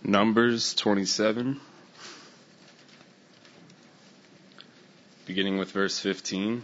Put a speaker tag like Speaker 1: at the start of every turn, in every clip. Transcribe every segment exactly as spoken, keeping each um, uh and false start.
Speaker 1: Numbers twenty-seven, beginning with verse fifteen.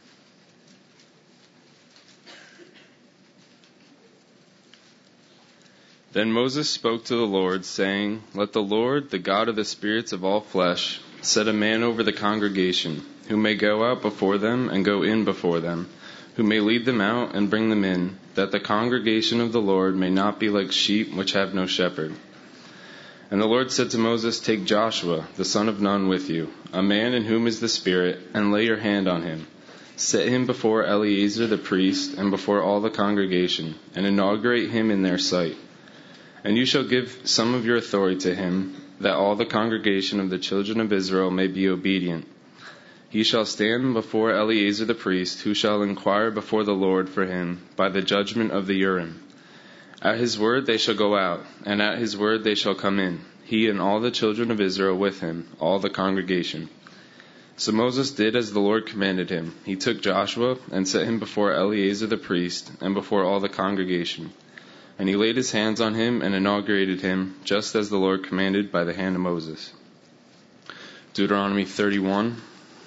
Speaker 1: Then Moses spoke to the Lord, saying, Let the Lord, the God of the spirits of all flesh, set a man over the congregation, who may go out before them and go in before them, who may lead them out and bring them in, that the congregation of the Lord may not be like sheep which have no shepherd. And the Lord said to Moses, Take Joshua, the son of Nun, with you, a man in whom is the Spirit, and lay your hand on him. Set him before Eleazar the priest and before all the congregation, and inaugurate him in their sight. And you shall give some of your authority to him, that all the congregation of the children of Israel may be obedient. He shall stand before Eleazar the priest, who shall inquire before the Lord for him by the judgment of the Urim. At his word they shall go out, and at his word they shall come in, he and all the children of Israel with him, all the congregation. So Moses did as the Lord commanded him. He took Joshua and set him before Eleazar the priest and before all the congregation. And he laid his hands on him and inaugurated him, just as the Lord commanded by the hand of Moses. Deuteronomy thirty-one.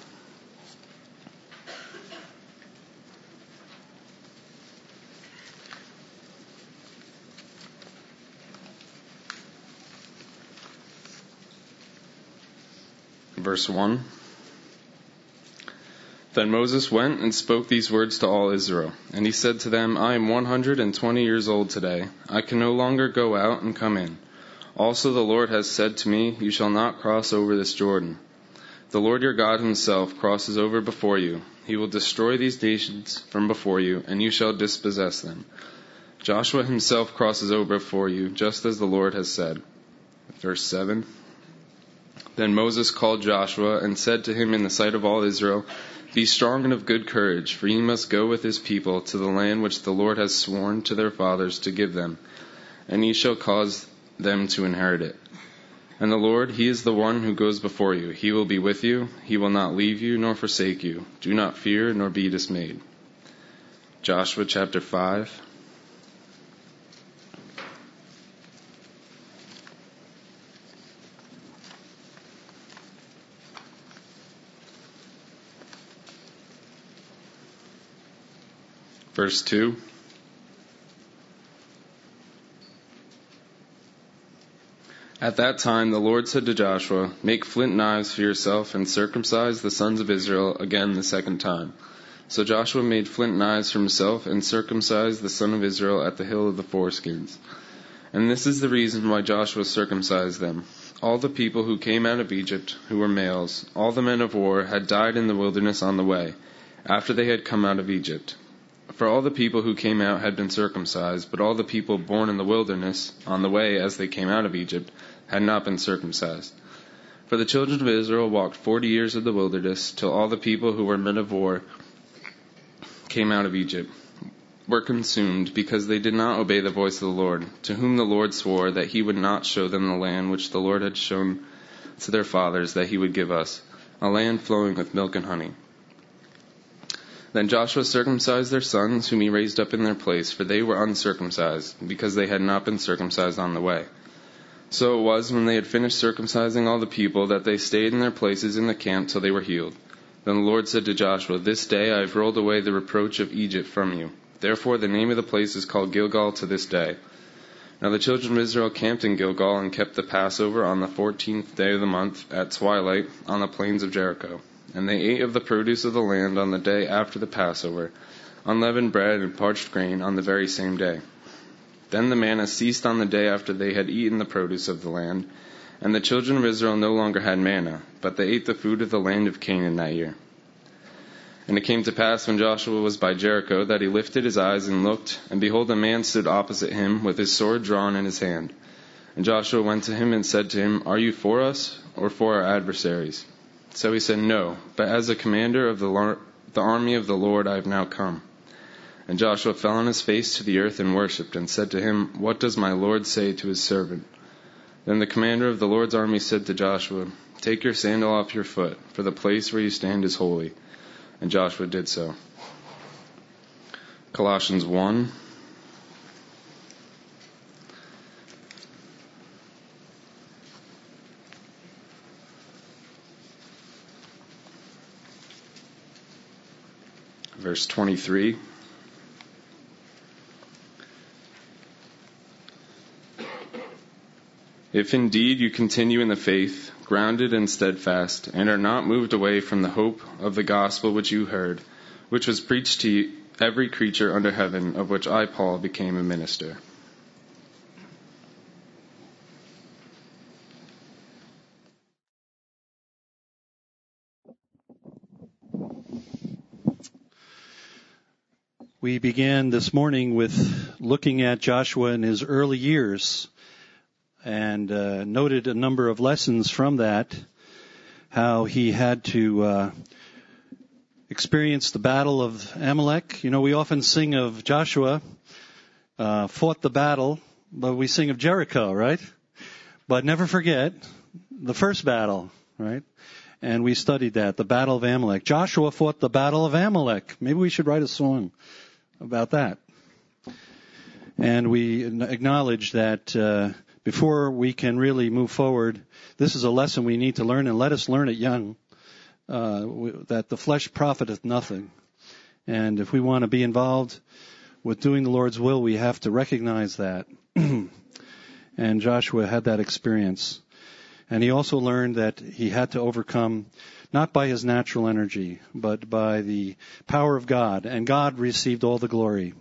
Speaker 1: Verse one. Then Moses went and spoke these words to all Israel. And he said to them, I am one hundred and twenty years old today. I can no longer go out and come in. Also the Lord has said to me, You shall not cross over this Jordan. The Lord your God himself crosses over before you. He will destroy these nations from before you, and you shall dispossess them. Joshua himself crosses over before you, just as the Lord has said. Verse seven. Then Moses called Joshua and said to him in the sight of all Israel, Be strong and of good courage, for ye must go with his people to the land which the Lord has sworn to their fathers to give them, and ye shall cause them to inherit it. And the Lord, he is the one who goes before you. He will be with you. He will not leave you nor forsake you. Do not fear nor be dismayed. Joshua chapter five. Verse two. At that time the Lord said to Joshua, Make flint knives for yourself and circumcise the sons of Israel again the second time. So Joshua made flint knives for himself and circumcised the son of Israel at the hill of the foreskins. And this is the reason why Joshua circumcised them. All the people who came out of Egypt, who were males, all the men of war, had died in the wilderness on the way, after they had come out of Egypt. For all the people who came out had been circumcised, but all the people born in the wilderness, on the way as they came out of Egypt, had not been circumcised. For the children of Israel walked forty years in the wilderness, till all the people who were men of war came out of Egypt, were consumed, because they did not obey the voice of the Lord, to whom the Lord swore that he would not show them the land which the Lord had shown to their fathers that he would give us, a land flowing with milk and honey. Then Joshua circumcised their sons, whom he raised up in their place, for they were uncircumcised, because they had not been circumcised on the way. So it was, when they had finished circumcising all the people, that they stayed in their places in the camp till they were healed. Then the Lord said to Joshua, This day I have rolled away the reproach of Egypt from you. Therefore the name of the place is called Gilgal to this day. Now the children of Israel camped in Gilgal and kept the Passover on the fourteenth day of the month at twilight on the plains of Jericho. And they ate of the produce of the land on the day after the Passover, unleavened bread and parched grain on the very same day. Then the manna ceased on the day after they had eaten the produce of the land, and the children of Israel no longer had manna, but they ate the food of the land of Canaan that year. And it came to pass, when Joshua was by Jericho, that he lifted his eyes and looked, and behold, a man stood opposite him with his sword drawn in his hand. And Joshua went to him and said to him, Are you for us or for our adversaries? So he said, No, but as a commander of the, Lord, the army of the Lord I have now come. And Joshua fell on his face to the earth and worshipped, and said to him, What does my Lord say to his servant? Then the commander of the Lord's army said to Joshua, Take your sandal off your foot, for the place where you stand is holy. And Joshua did so. Colossians one. verse twenty-three. If indeed you continue in the faith, grounded and steadfast, and are not moved away from the hope of the gospel which you heard, which was preached to every creature under heaven, of which I, Paul, became a minister.
Speaker 2: We began this morning with looking at Joshua in his early years and uh, noted a number of lessons from that, how he had to uh, experience the battle of Amalek. You know, we often sing of Joshua uh, fought the battle, but we sing of Jericho, right? But never forget the first battle, right? And we studied that, the battle of Amalek. Joshua fought the battle of Amalek. Maybe we should write a song about that. And we acknowledge that uh, before we can really move forward, this is a lesson we need to learn, and let us learn it young, uh, that the flesh profiteth nothing. And if we want to be involved with doing the Lord's will, we have to recognize that. And Joshua had that experience. And he also learned that he had to overcome, not by his natural energy, but by the power of God. And God received all the glory.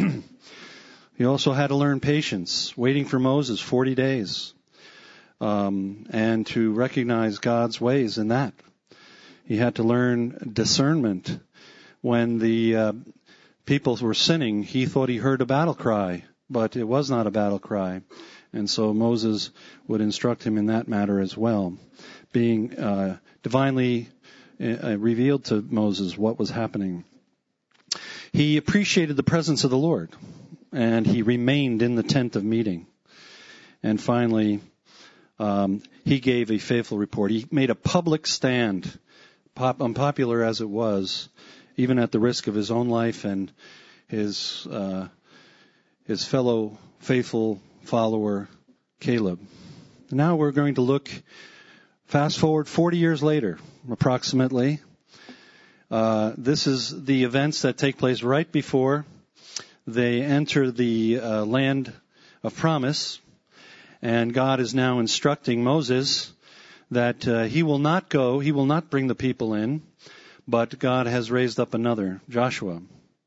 Speaker 2: He also had to learn patience, waiting for Moses forty days, um, and to recognize God's ways in that. He had to learn discernment. When the uh, people were sinning, he thought he heard a battle cry, but it was not a battle cry. And so Moses would instruct him in that matter as well, being uh, divinely uh, revealed to Moses what was happening. He appreciated the presence of the Lord, and he remained in the tent of meeting. And finally, um, he gave a faithful report. He made a public stand, pop, unpopular as it was, even at the risk of his own life and his uh, his fellow faithful follower, Caleb. Now we're going to look, fast forward forty years later, approximately. Uh, this is the events that take place right before they enter the uh, land of promise. And God is now instructing Moses that uh, he will not go, he will not bring the people in, but God has raised up another, Joshua.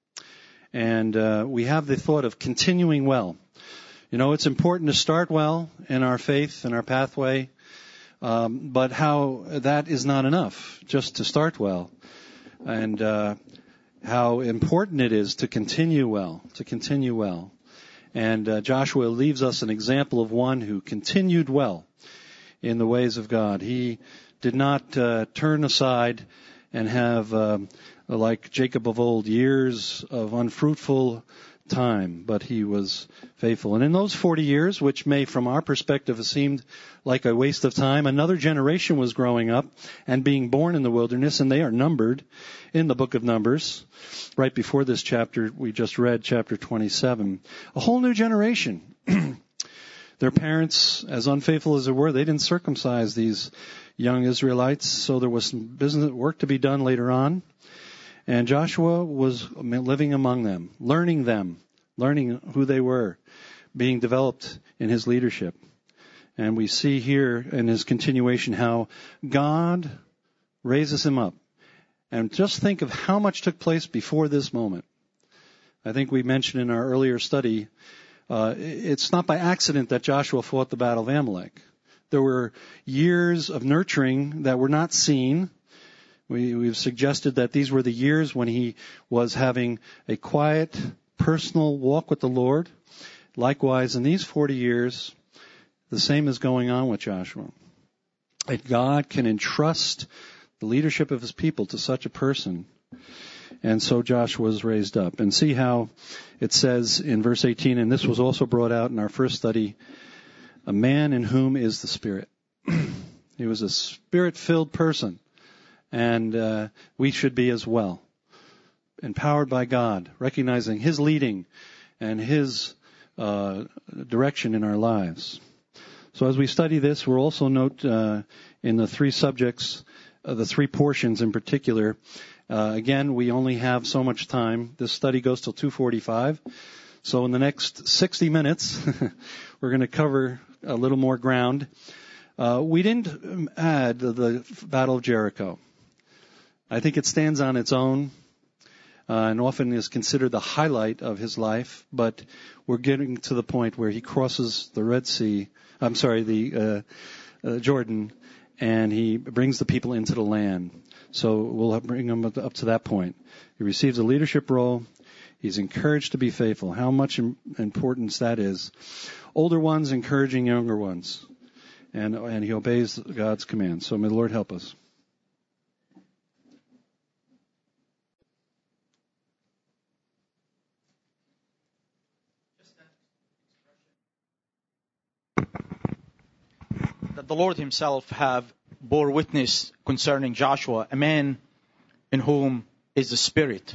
Speaker 2: And uh, we have the thought of continuing well. You know, it's important to start well in our faith and our pathway, um, but how that is not enough, just to start well. And uh, how important it is to continue well, to continue well. And uh, Joshua leaves us an example of one who continued well in the ways of God. He did not uh, turn aside and have, uh, like Jacob of old, years of unfruitful time, but he was faithful. And in those forty years, which may from our perspective have seemed like a waste of time, another generation was growing up and being born in the wilderness, and they are numbered in the book of Numbers. Right before this chapter, we just read chapter twenty-seven. A whole new generation. Their parents, as unfaithful as they were, they didn't circumcise these young Israelites, so there was some business work to be done later on. And Joshua was living among them, learning them, learning who they were, being developed in his leadership. And we see here in his continuation how God raises him up. And just think of how much took place before this moment. I think we mentioned in our earlier study, uh, it's not by accident that Joshua fought the battle of Amalek. There were years of nurturing that were not seen. We, we've suggested that these were the years when he was having a quiet, personal walk with the Lord. Likewise, in these forty years, the same is going on with Joshua. That God can entrust the leadership of his people to such a person. And so Joshua was raised up. And see how it says in verse eighteen, and this was also brought out in our first study, a man in whom is the Spirit. He was a Spirit-filled person. And uh, we should be as well, empowered by God, recognizing his leading and his uh, direction in our lives. So as we study this, we'll also note uh, in the three subjects uh, the three portions in particular. Uh, again, we only have so much time. This study goes till two forty-five. So in the next sixty minutes, we're going to cover a little more ground. Uh, we didn't add the, the Battle of Jericho. I think it stands on its own uh, and often is considered the highlight of his life, but we're getting to the point where he crosses the Red Sea, I'm sorry, the uh, uh, Jordan, and he brings the people into the land. So we'll bring him up to that point. He receives a leadership role. He's encouraged to be faithful. How much importance that is. Older ones encouraging younger ones. And, and he obeys God's commands. So may the Lord help us.
Speaker 3: That the Lord himself have bore witness concerning Joshua, a man in whom is the Spirit.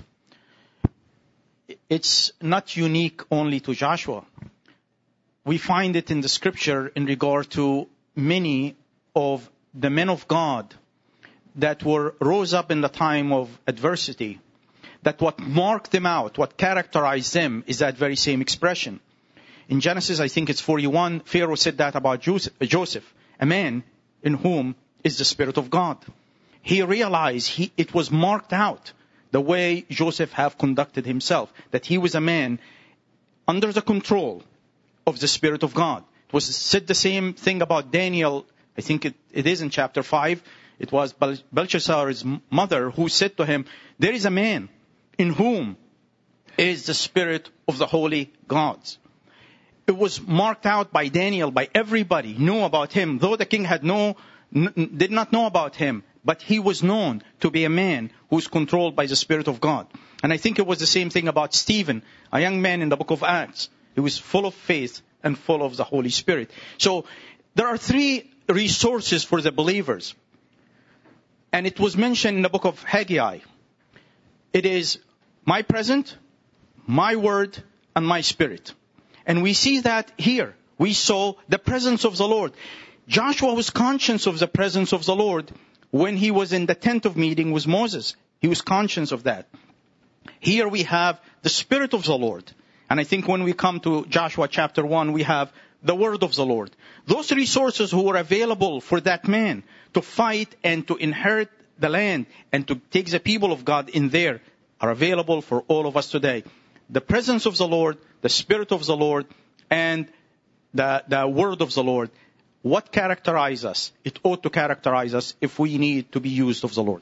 Speaker 3: It's not unique only to Joshua. We find it in the scripture in regard to many of the men of God that were rose up in the time of adversity, that what marked them out, what characterized them is that very same expression. In Genesis, I think it's forty-one, Pharaoh said that about Joseph, a man in whom is the Spirit of God. He realized he, it was marked out the way Joseph have conducted himself, that he was a man under the control of the Spirit of God. It was said the same thing about Daniel. I think it, it is in chapter five. It was Bel- Belshazzar's mother who said to him, there is a man in whom is the Spirit of the holy gods. It was marked out by Daniel, by everybody, knew about him, though the king had no, n- did not know about him, but he was known to be a man who's controlled by the Spirit of God. And I think it was the same thing about Stephen, a young man in the book of Acts. He was full of faith and full of the Holy Spirit. So there are three resources for the believers. And it was mentioned in the book of Haggai. It is my present, my word, and my spirit. And we see that here. We saw the presence of the Lord. Joshua was conscious of the presence of the Lord when he was in the tent of meeting with Moses. He was conscious of that. Here we have the Spirit of the Lord. And I think when we come to Joshua chapter one, we have the word of the Lord. Those resources who were available for that man to fight and to inherit the land and to take the people of God in there are available for all of us today. The presence of the Lord, the Spirit of the Lord, and the, the word of the Lord. What characterizes us? It ought to characterize us if we need to be used of the Lord.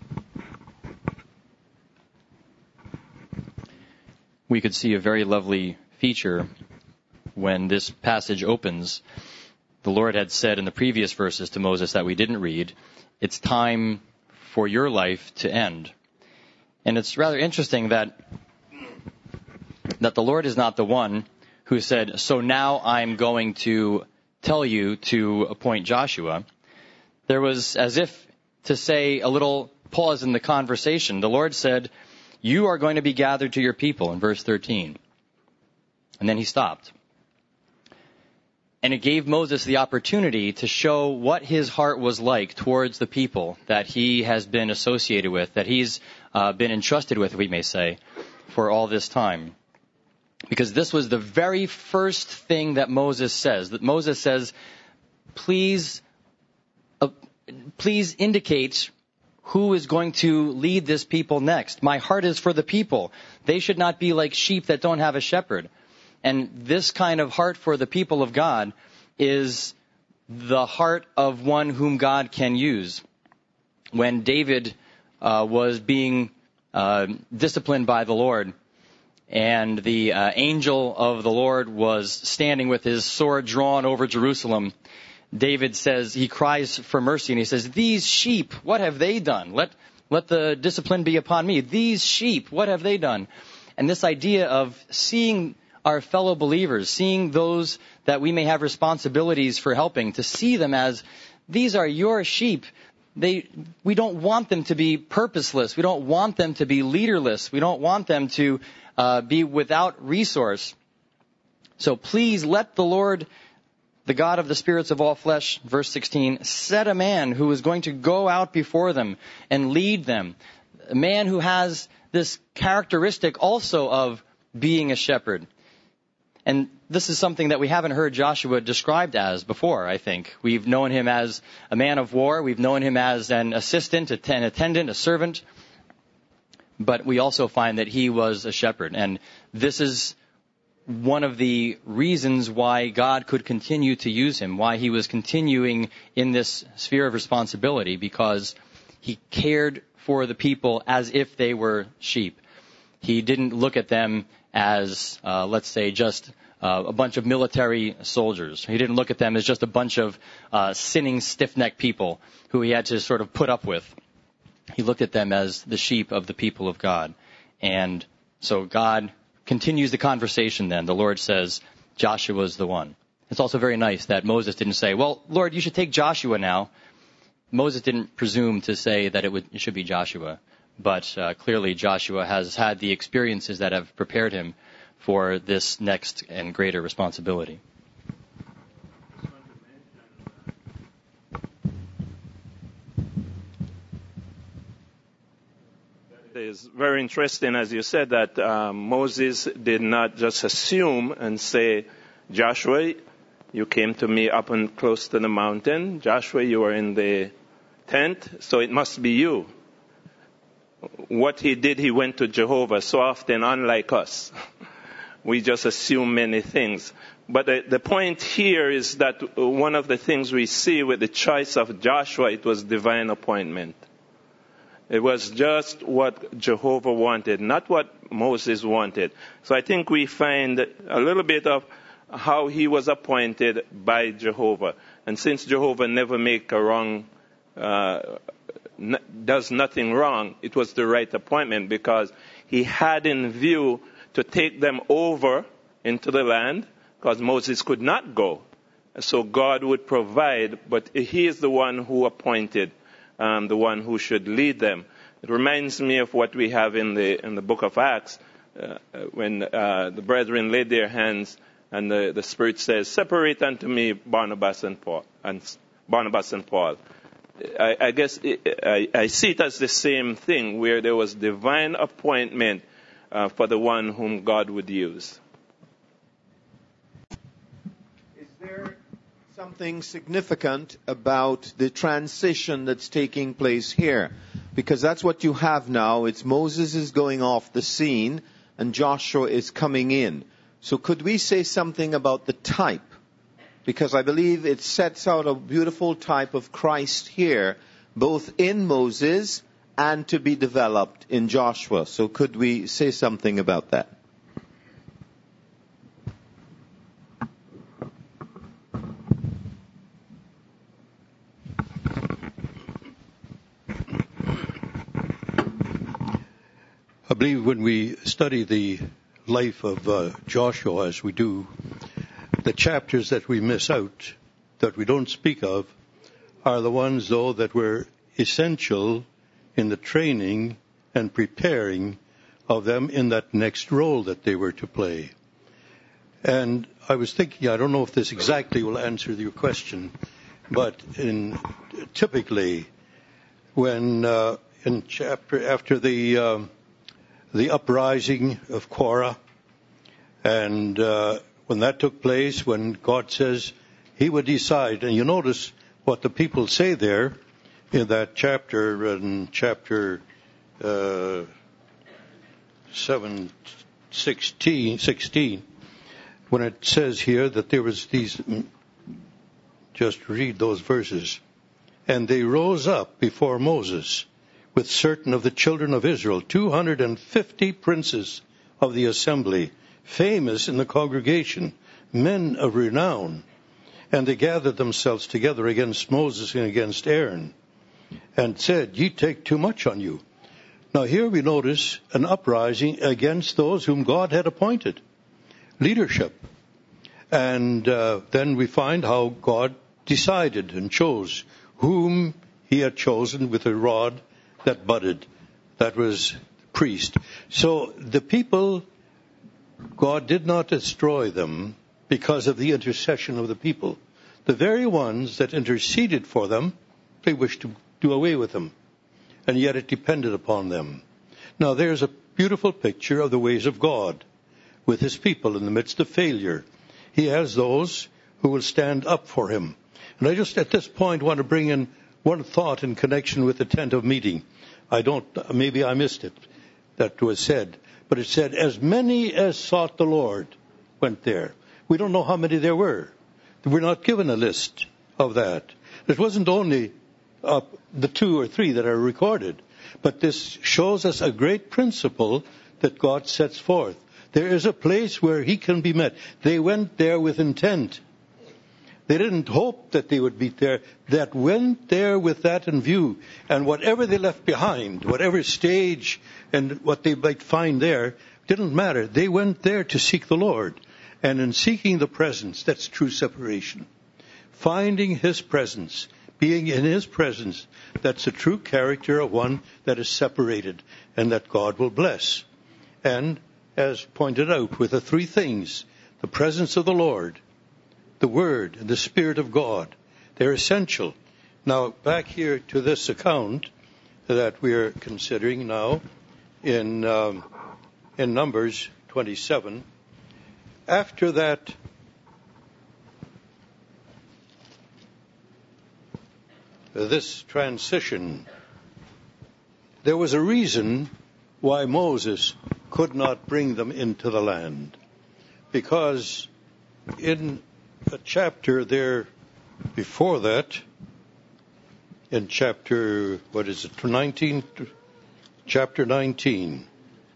Speaker 4: We could see a very lovely feature when this passage opens. The Lord had said in the previous verses to Moses that we didn't read, it's time for your life to end. And it's rather interesting that that the Lord is not the one who said, so now I'm going to tell you to appoint Joshua. There was, as if to say a little pause in the conversation, the Lord said, you are going to be gathered to your people in verse thirteen. And then he stopped. And it gave Moses the opportunity to show what his heart was like towards the people that he has been associated with, that he's uh, been entrusted with, we may say, for all this time. Because this was the very first thing that Moses says. That Moses says, please, uh, please indicate who is going to lead this people next. My heart is for the people. They should not be like sheep that don't have a shepherd. And this kind of heart for the people of God is the heart of one whom God can use. When David uh, was being uh, disciplined by the Lord, and the uh, angel of the Lord was standing with his sword drawn over Jerusalem, David says, he cries for mercy, and he says, these sheep, what have they done? Let, let the discipline be upon me. These sheep, what have they done? And this idea of seeing our fellow believers, seeing those that we may have responsibilities for helping, to see them as, these are your sheep. They, we don't want them to be purposeless. We don't want them to be leaderless. We don't want them to uh, be without resource. So please let the Lord The God of the spirits of all flesh, verse sixteen, set a man who is going to go out before them and lead them. A man who has this characteristic also of being a shepherd. And this is something that we haven't heard Joshua described as before, I think. We've known him as a man of war. We've known him as an assistant, an attendant, a servant. But we also find that he was a shepherd. And this is one of the reasons why God could continue to use him, why he was continuing in this sphere of responsibility, because he cared for the people as if they were sheep. He didn't look at them as, uh, let's say, just uh, a bunch of military soldiers. He didn't look at them as just a bunch of uh, sinning, stiff-necked people who he had to sort of put up with. He looked at them as the sheep of the people of God. And so God continues the conversation then. The Lord says, Joshua's the one. It's also very nice that Moses didn't say, well, Lord, you should take Joshua now. Moses didn't presume to say that it, would, it should be Joshua. But uh, clearly Joshua has had the experiences that have prepared him for this next and greater responsibility.
Speaker 5: It is very interesting, as you said, that uh, Moses did not just assume and say, Joshua, you came to me up and close to the mountain. Joshua, you were in the tent, so it must be you. What he did, he went to Jehovah. So often, unlike us, we just assume many things. But the, the point here is that one of the things we see with the choice of Joshua, it was divine appointment. It was just what Jehovah wanted, not what Moses wanted. So I think we find a little bit of how he was appointed by Jehovah. And since Jehovah never make a wrong, uh, n- does nothing wrong, it was the right appointment, because he had in view to take them over into the land, because Moses could not go. So God would provide, but he is the one who appointed, um, the one who should lead them. It reminds me of what we have in the in the book of Acts, uh, when uh, the brethren laid their hands, and the, the Spirit says, "Separate unto me Barnabas and Paul." And Barnabas and Paul. I, I guess it, I, I see it as the same thing, where there was divine appointment uh, for the one whom God would use.
Speaker 6: Is there something significant about the transition that's taking place here? Because that's what you have now. It's Moses is going off the scene and Joshua is coming in. So could we say something about the type? Because I believe it sets out a beautiful type of Christ here, both in Moses and to be developed in Joshua. So could we say something about that?
Speaker 7: I believe when we study the life of uh, Joshua, as we do, the chapters that we miss out, that we don't speak of, are the ones, though, that were essential in the training and preparing of them in that next role that they were to play. And I was thinking, I don't know if this exactly will answer your question, but in typically when uh, in chapter after the um, the uprising of Korah, and uh, when that took place, when God says he would decide, and you notice what the people say there in that chapter, in chapter uh, seven, sixteen, sixteen, when it says here that there was these, just read those verses, and they rose up before Moses with certain of the children of Israel, two hundred fifty princes of the assembly, famous in the congregation, men of renown. And they gathered themselves together against Moses and against Aaron, and said, Ye take too much on you. Now here we notice an uprising against those whom God had appointed, leadership. And uh, then we find how God decided and chose whom he had chosen with a rod that budded. That was priest. So the people, God did not destroy them because of the intercession of the people, The very ones that interceded for them, they wished to do away with them. And yet it depended upon them. Now there's a beautiful picture of the ways of God with his people in the midst of failure. He has those who will stand up for him. And I just at this point want to bring in one thought in connection with the tent of meeting. I don't, maybe I missed it, that was said. But it said, as many as sought the Lord went there. We don't know how many there were. We're not given a list of that. It wasn't only uh, the two or three that are recorded, but this shows us a great principle that God sets forth. There is a place where he can be met. They went there with intent. They didn't hope that they would be there. That went there with that in view. And whatever they left behind, whatever stage and what they might find there, didn't matter. They went there to seek the Lord. And in seeking the presence, that's true separation. Finding his presence, being in his presence, that's the true character of one that is separated and that God will bless. And as pointed out with the three things, the presence of the Lord, the Word, and the Spirit of God, they're essential. Now, back here to this account that we're considering now in, um, in Numbers twenty-seven. After that, this transition, there was a reason why Moses could not bring them into the land. Because in a chapter there before that, in chapter, what is it, nineteen, chapter nineteen,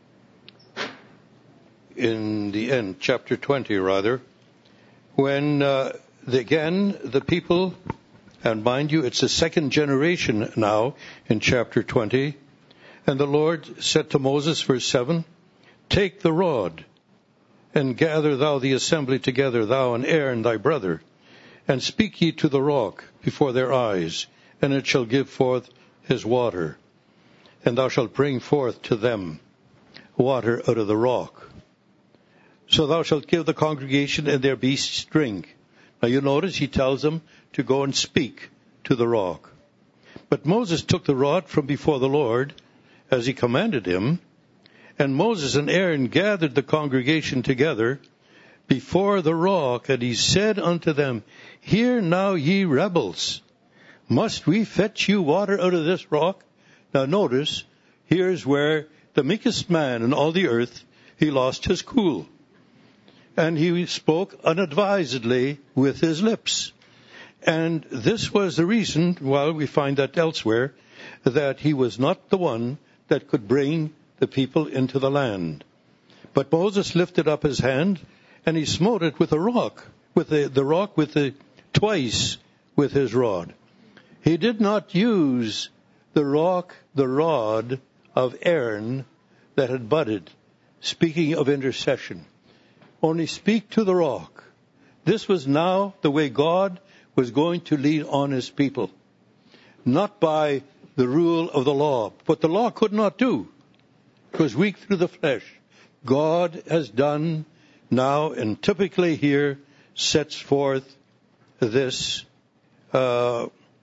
Speaker 7: in the end, chapter twenty rather, when uh, the, again the people, and mind you, it's the second generation now in chapter twenty, and the Lord said to Moses, verse seven, take the rod, and gather thou the assembly together, thou and Aaron thy brother, and speak ye to the rock before their eyes, and it shall give forth his water. And thou shalt bring forth to them water out of the rock. So thou shalt give the congregation and their beasts drink. Now you notice he tells them to go and speak to the rock. But Moses took the rod from before the Lord, as he commanded him, and Moses and Aaron gathered the congregation together before the rock, and he said unto them, hear now, ye rebels, must we fetch you water out of this rock? Now notice, here's where the meekest man in all the earth, he lost his cool. And he spoke unadvisedly with his lips. And this was the reason, well, we find that elsewhere, that he was not the one that could bring the people into the land. But Moses lifted up his hand, and he smote it with a rock, with the, the rock with the twice with his rod. He did not use the rock, the rod of Aaron that had budded, speaking of intercession. Only speak to the rock. This was now the way God was going to lead on his people. Not by the rule of the law. What the law could not do. It was weak through the flesh. God has done now, and typically here, sets forth this uh,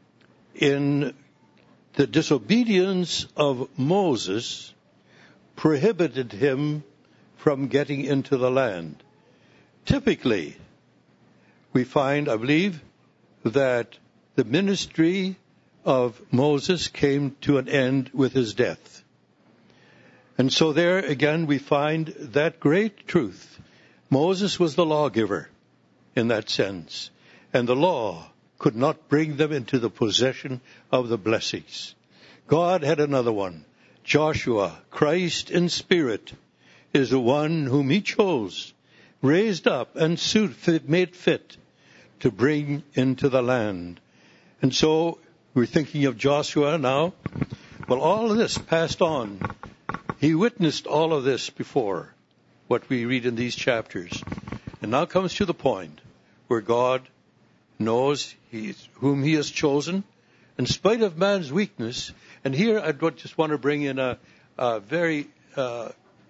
Speaker 7: in the disobedience of Moses prohibited him from getting into the land. Typically, we find, I believe, that the ministry of Moses came to an end with his death. And so there again we find that great truth. Moses was the lawgiver in that sense. And the law could not bring them into the possession of the blessings. God had another one. Joshua, Christ in spirit, is the one whom he chose, raised up and suit, made fit to bring into the land. And so we're thinking of Joshua now. Well, all of this passed on. He witnessed all of this before, what we read in these chapters. And now comes to the point where God knows he's, whom he has chosen, in spite of man's weakness. And here I just want to bring in a, a very uh,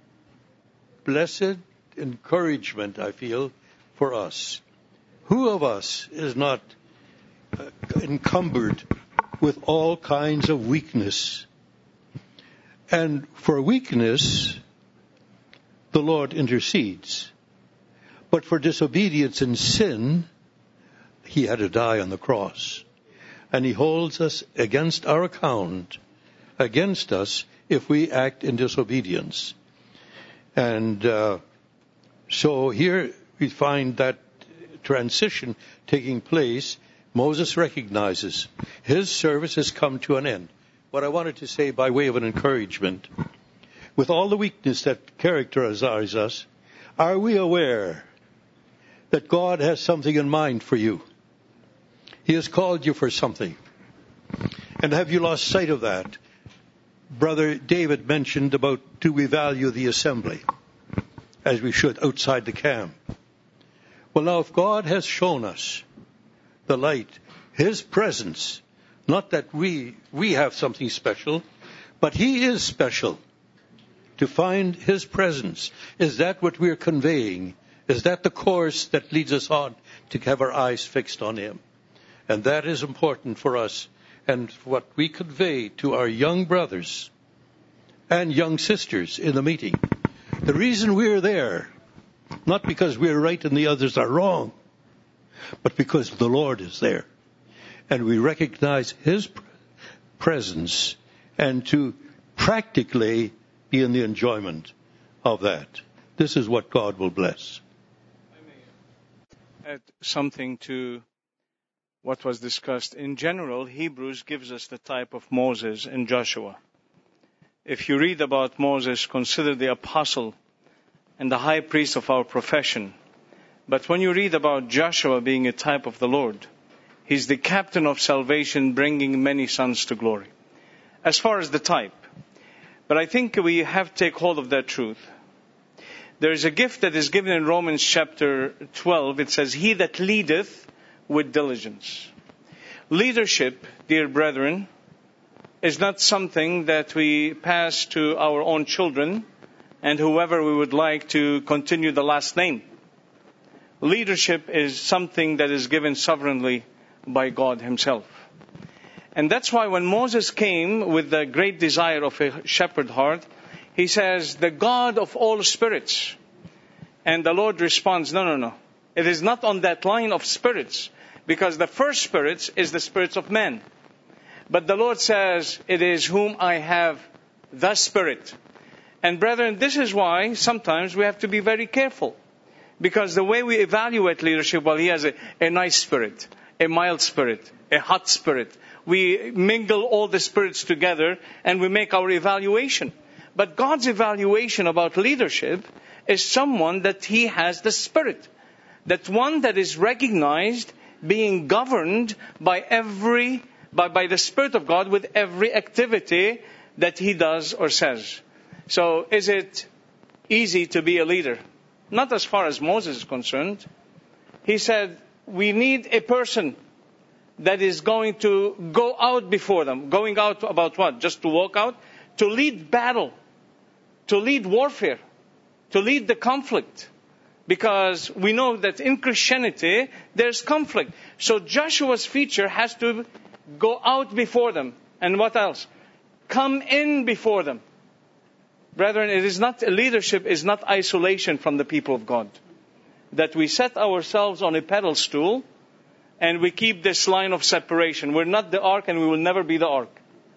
Speaker 7: blessed encouragement, I feel, for us. Who of us is not encumbered with all kinds of weakness. And for weakness, the Lord intercedes. But for disobedience and sin, he had to die on the cross. And he holds us against our account, against us, if we act in disobedience. And uh, so here we find that transition taking place. Moses recognizes his service has come to an end. What I wanted to say by way of an encouragement, with all the weakness that characterizes us, are we aware that God has something in mind for you? He has called you for something. And have you lost sight of that? Brother David mentioned about, do we value the assembly as we should outside the camp? Well, now, if God has shown us the light, his presence, not that we we have something special, but he is special. To find his presence, is that what we're conveying? Is that the course that leads us on to have our eyes fixed on him? And that is important for us. And what we convey to our young brothers and young sisters in the meeting. The reason we're there, not because we're right and the others are wrong, but because the Lord is there. And we recognize his presence, and to practically be in the enjoyment of that. This is what God will bless.
Speaker 8: I may add something to what was discussed. In general, Hebrews gives us the type of Moses and Joshua. If you read about Moses, consider the apostle and the high priest of our profession. But when you read about Joshua being a type of the Lord, he's the captain of salvation, bringing many sons to glory. As far as the type. But I think we have to take hold of that truth. There is a gift that is given in Romans chapter twelve. It says, he that leadeth with diligence. Leadership, dear brethren, is not something that we pass to our own children and whoever we would like to continue the last name. Leadership is something that is given sovereignly by God himself. And that's why when Moses came with the great desire of a shepherd heart, he says, the God of all spirits. And the Lord responds, no, no, no. It is not on that line of spirits, because the first spirits is the spirits of men. But the Lord says, it is whom I have the Spirit. And brethren, this is why sometimes we have to be very careful. Because the way we evaluate leadership, well, he has a, a nice spirit, a mild spirit, a hot spirit. We mingle all the spirits together and we make our evaluation. But God's evaluation about leadership is someone that he has the Spirit. That one that is recognized, being governed by every, by, by the Spirit of God with every activity that he does or says. So is it easy to be a leader? Not as far as Moses is concerned. He said, we need a person that is going to go out before them. Going out about what? Just to walk out? To lead battle. To lead warfare. To lead the conflict. Because we know that in Christianity, there's conflict. So Joshua's feature has to go out before them. And what else? Come in before them. Brethren, it is not, leadership is not isolation from the people of God. That we set ourselves on a pedestal and we keep this line of separation. We're not the ark and we will never be the ark.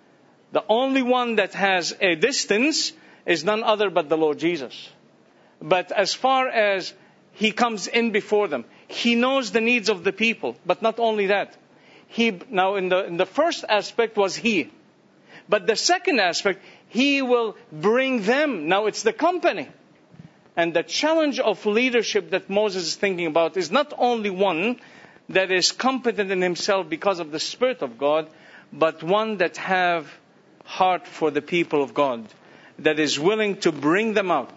Speaker 8: The only one that has a distance is none other but the Lord Jesus. But as far as he comes in before them, he knows the needs of the people. But not only that. He, now in the, in the first aspect was he. But the second aspect, he will bring them. Now it's the company. And the challenge of leadership that Moses is thinking about is not only one that is competent in himself because of the Spirit of God, but one that have heart for the people of God, that is willing to bring them out,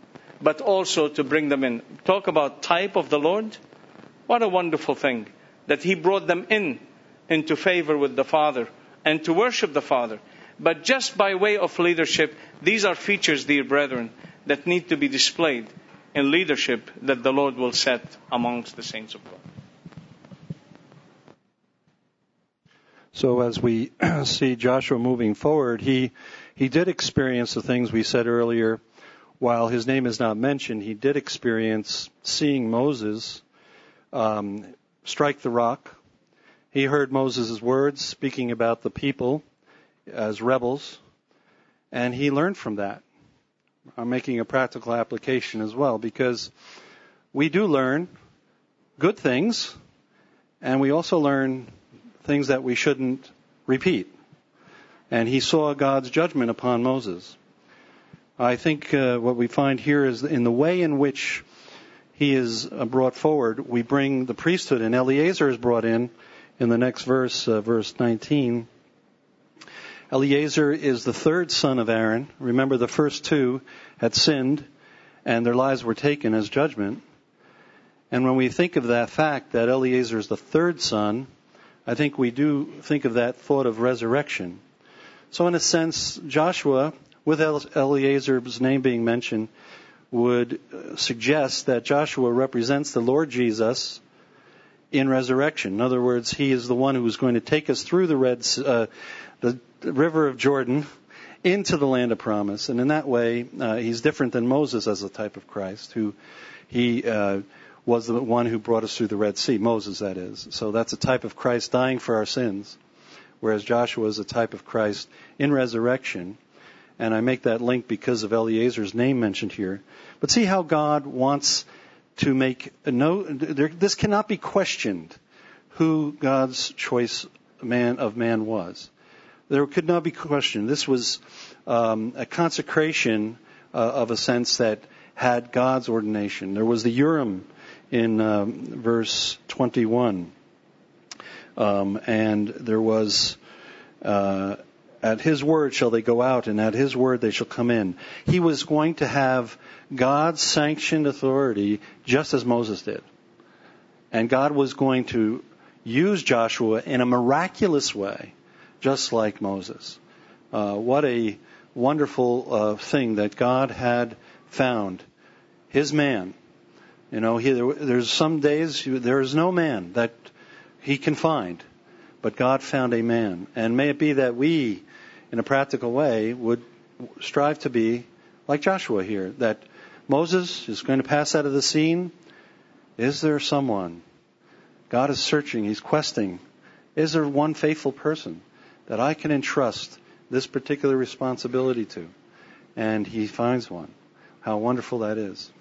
Speaker 8: but also to bring them in. Talk about type of the Lord. What a wonderful thing that he brought them in, into favor with the Father and to worship the Father. But just by way of leadership, these are features, dear brethren, that need to be displayed in leadership that the Lord will set amongst the saints of God.
Speaker 2: So as we see Joshua moving forward, he he did experience the things we said earlier. While his name is not mentioned, he did experience seeing Moses um, strike the rock. He heard Moses' words speaking about the people as rebels, and he learned from that. I'm making a practical application as well, because we do learn good things, and we also learn things that we shouldn't repeat. And he saw God's judgment upon Moses. I think uh, what we find here is in the way in which he is uh, brought forward, we bring the priesthood, and Eleazar is brought in in the next verse, uh, verse nineteen. Eleazar is the third son of Aaron. Remember, the first two had sinned, and their lives were taken as judgment. And when we think of that fact, that Eleazar is the third son, I think we do think of that thought of resurrection. So in a sense, Joshua, with Eleazar's name being mentioned, would suggest that Joshua represents the Lord Jesus in resurrection. In other words, he is the one who is going to take us through the Red, uh, the river of Jordan into the land of promise. And in that way, uh, he's different than Moses as a type of Christ, who he uh, was the one who brought us through the Red Sea. Moses, that is. So that's a type of Christ dying for our sins, whereas Joshua is a type of Christ in resurrection. And I make that link because of Eleazar's name mentioned here. But see how God wants to make a no. There, this cannot be questioned who God's choice man of man was. There could not be questioned. This was um, a consecration uh, of a sense that had God's ordination. There was the Urim in um, verse twenty-one, um, and there was. Uh, At his word shall they go out, and at his word they shall come in. He was going to have God's sanctioned authority just as Moses did. And God was going to use Joshua in a miraculous way, just like Moses. Uh, what a wonderful uh, thing that God had found. His man. You know, he, there, there's some days there is no man that he can find. But God found a man. And may it be that we, in a practical way, would strive to be like Joshua here. That Moses is going to pass out of the scene. Is there someone? God is searching. He's questing. Is there one faithful person that I can entrust this particular responsibility to? And he finds one. How wonderful that is.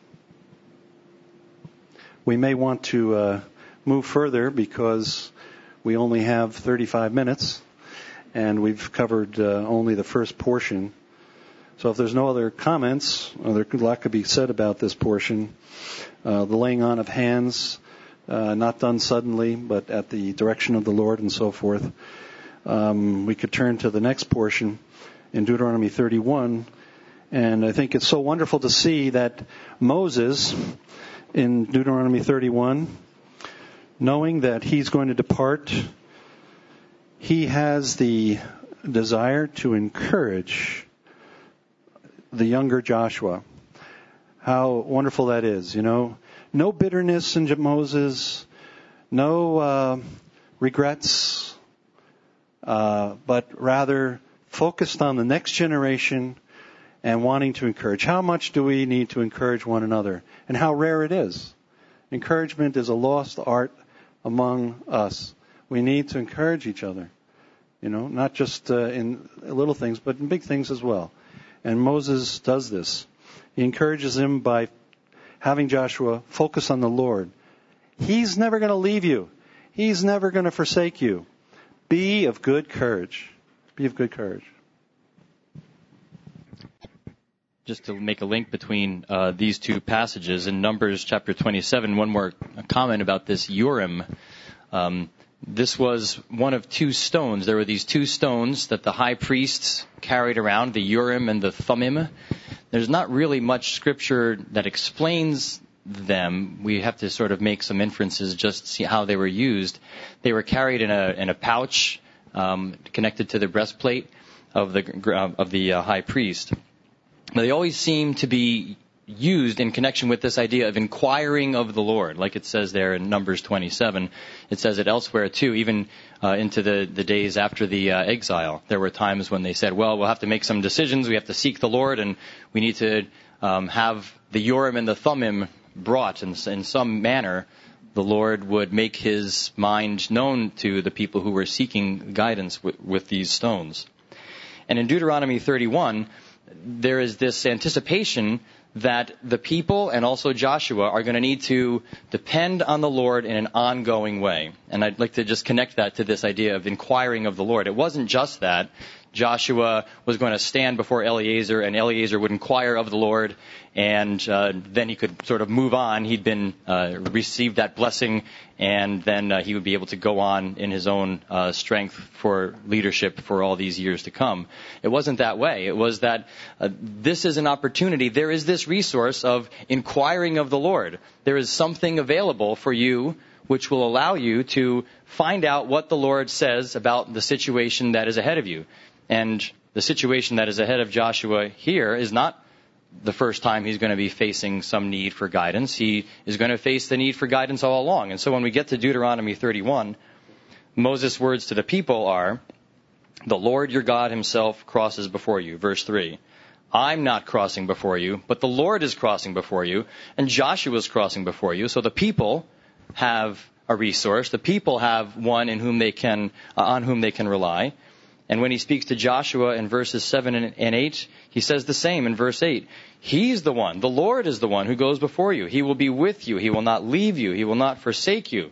Speaker 2: We may want to uh, move further because we only have thirty-five minutes, and we've covered uh, only the first portion. So if there's no other comments, well, there could, a lot could be said about this portion. Uh, the laying on of hands, uh, not done suddenly, but at the direction of the Lord and so forth. Um, we could turn to the next portion in Deuteronomy thirty-one, and I think it's so wonderful to see that Moses, in Deuteronomy thirty-one, knowing that he's going to depart, he has the desire to encourage the younger Joshua. How wonderful that is, you know. No bitterness in Moses, no uh, regrets, uh, but rather focused on the next generation and wanting to encourage. How much do we need to encourage one another? And how rare it is. Encouragement is a lost art among us. We need to encourage each other, you know, not just uh, in little things, but in big things as well. And Moses does this. He encourages him by having Joshua focus on the Lord. He's never going to leave you. He's never going to forsake you. Be of good courage. Be of good courage.
Speaker 4: Just to make a link between uh, these two passages, in Numbers chapter twenty-seven, one more comment about this Urim. Um, this was one of two stones. There were these two stones that the high priests carried around, the Urim and the Thummim. There's not really much scripture that explains them. We have to sort of make some inferences, just see how they were used. They were carried in a in a pouch um, connected to the breastplate of the of the uh, high priest. Now, they always seem to be used in connection with this idea of inquiring of the Lord, like it says there in Numbers twenty-seven. It says it elsewhere too, even uh, into the, the days after the uh, exile. There were times when they said, well, we'll have to make some decisions, we have to seek the Lord, and we need to um, have the Urim and the Thummim brought in, in some manner. The Lord would make his mind known to the people who were seeking guidance with, with these stones. And in Deuteronomy thirty-one, there is this anticipation that the people and also Joshua are going to need to depend on the Lord in an ongoing way. And I'd like to just connect that to this idea of inquiring of the Lord. It wasn't just that Joshua was going to stand before Eleazar, and Eleazar would inquire of the Lord, and uh, then he could sort of move on. He'd been uh, received that blessing, and then uh, he would be able to go on in his own uh, strength for leadership for all these years to come. It wasn't that way. It was that uh, this is an opportunity. There is this resource of inquiring of the Lord. There is something available for you which will allow you to find out what the Lord says about the situation that is ahead of you. And the situation that is ahead of Joshua here is not the first time he's going to be facing some need for guidance. He is going to face the need for guidance all along. And so when we get to Deuteronomy thirty-one, Moses' words to the people are, the Lord your God himself crosses before you. Verse three, I'm not crossing before you, but the Lord is crossing before you, and Joshua is crossing before you. So the people have a resource. The people have one in whom they can, uh, on whom they can rely. And when he speaks to Joshua in verses seven and eight, he says the same in verse eight. He's the one, the Lord is the one who goes before you. He will be with you. He will not leave you. He will not forsake you.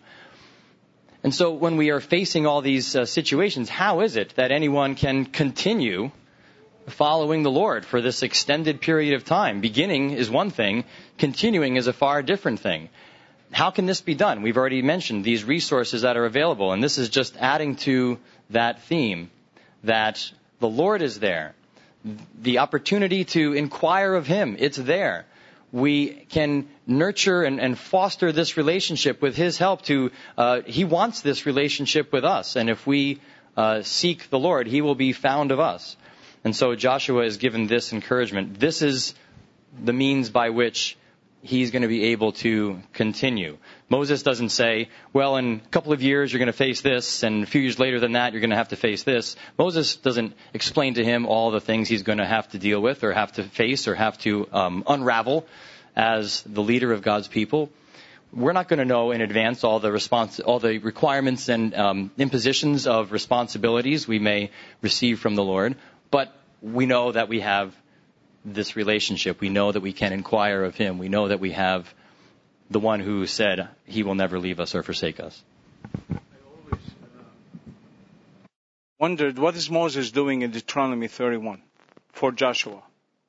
Speaker 4: And so when we are facing all these uh, situations, how is it that anyone can continue following the Lord for this extended period of time? Beginning is one thing, continuing is a far different thing. How can this be done? We've already mentioned these resources that are available, and this is just adding to that theme, that the Lord is there. The opportunity to inquire of him, it's there. We can nurture and, and foster this relationship with his help. To uh, he wants this relationship with us, and if we uh, seek the Lord, he will be found of us. And so Joshua is given this encouragement. This is the means by which he's going to be able to continue. Moses doesn't say, well, in a couple of years you're going to face this, and a few years later than that you're going to have to face this. Moses doesn't explain to him all the things he's going to have to deal with or have to face or have to um, unravel as the leader of God's people. We're not going to know in advance all the respons- all the requirements and um, impositions of responsibilities we may receive from the Lord, but we know that we have this relationship. We know that we can inquire of him. We know that we have the one who said he will never leave us or forsake us.
Speaker 8: I always uh, wondered, what is Moses doing in Deuteronomy thirty-one for Joshua?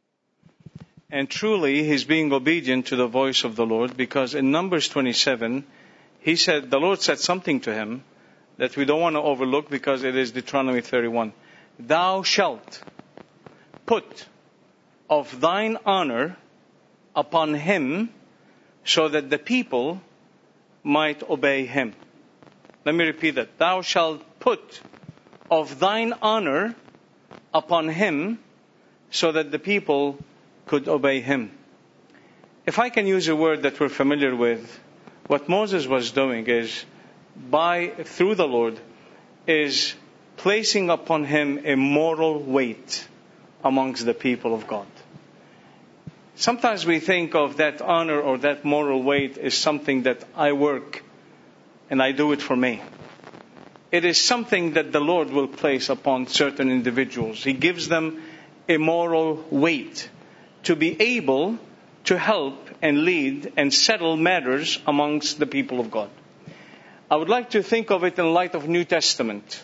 Speaker 8: And truly, he's being obedient to the voice of the Lord, because in Numbers twenty-seven, he said, the Lord said something to him that we don't want to overlook, because it is Deuteronomy thirty-one. Thou shalt put of thine honor upon him, so that the people might obey him. Let me repeat that. Thou shalt put of thine honor upon him, so that the people could obey him. If I can use a word that we're familiar with, what Moses was doing is, by through the Lord, is placing upon him a moral weight amongst the people of God. Sometimes we think of that honor or that moral weight as something that I work and I do it for me. It is something that the Lord will place upon certain individuals. He gives them a moral weight to be able to help and lead and settle matters amongst the people of God. I would like to think of it in light of New Testament.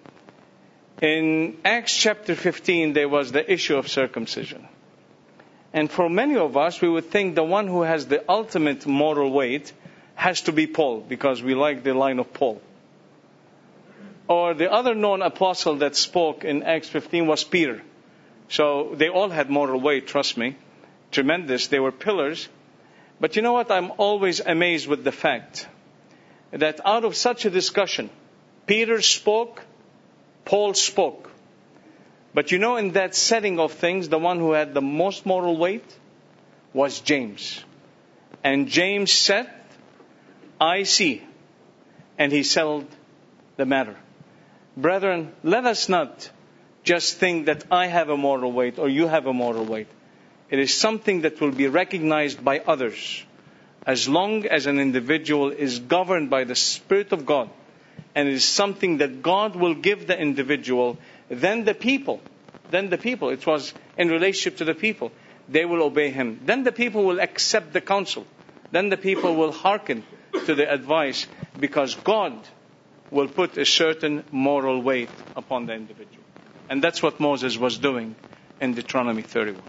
Speaker 8: In Acts chapter fifteen, there was the issue of circumcision. And for many of us, we would think the one who has the ultimate moral weight has to be Paul, because we like the line of Paul. Or the other known apostle that spoke in Acts fifteen was Peter. So they all had moral weight, trust me. Tremendous. They were pillars. But you know what? I'm always amazed with the fact that out of such a discussion, Peter spoke, Paul spoke. But you know, in that setting of things, the one who had the most moral weight was James. And James said, I see. And he settled the matter. Brethren, let us not just think that I have a moral weight or you have a moral weight. It is something that will be recognized by others. As long as an individual is governed by the Spirit of God, and it is something that God will give the individual, then the people, then the people, it was in relationship to the people, they will obey him. Then the people will accept the counsel. Then the people will hearken to the advice, because God will put a certain moral weight upon the individual. And that's what Moses was doing in Deuteronomy thirty-one.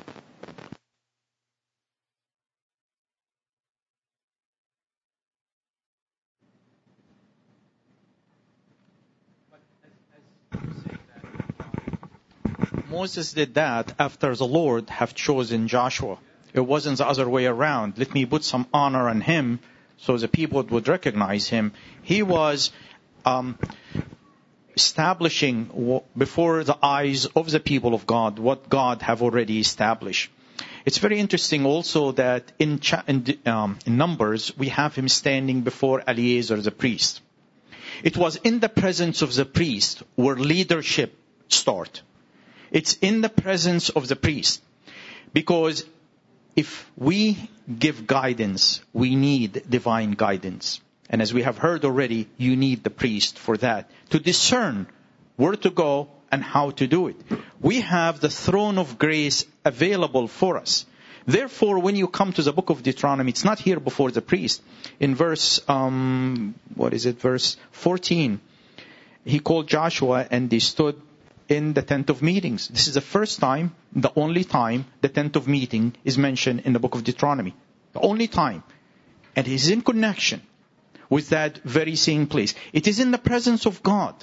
Speaker 3: Moses did that after the Lord have chosen Joshua. It wasn't the other way around. Let me put some honor on him so the people would recognize him. He was um, establishing before the eyes of the people of God what God have already established. It's very interesting also that in, cha- in, um, in Numbers, we have him standing before Eleazar the priest. It was in the presence of the priest where leadership starts. It's in the presence of the priest. Because if we give guidance, we need divine guidance. And as we have heard already, you need the priest for that, to discern where to go and how to do it. We have the throne of grace available for us. Therefore, when you come to the book of Deuteronomy, it's not here before the priest. In verse, um, what is it, verse fourteen, he called Joshua and they stood in the tent of meetings. This is the first time, the only time, the tent of meeting is mentioned in the book of Deuteronomy. The only time. And it is in connection with that very same place. It is in the presence of God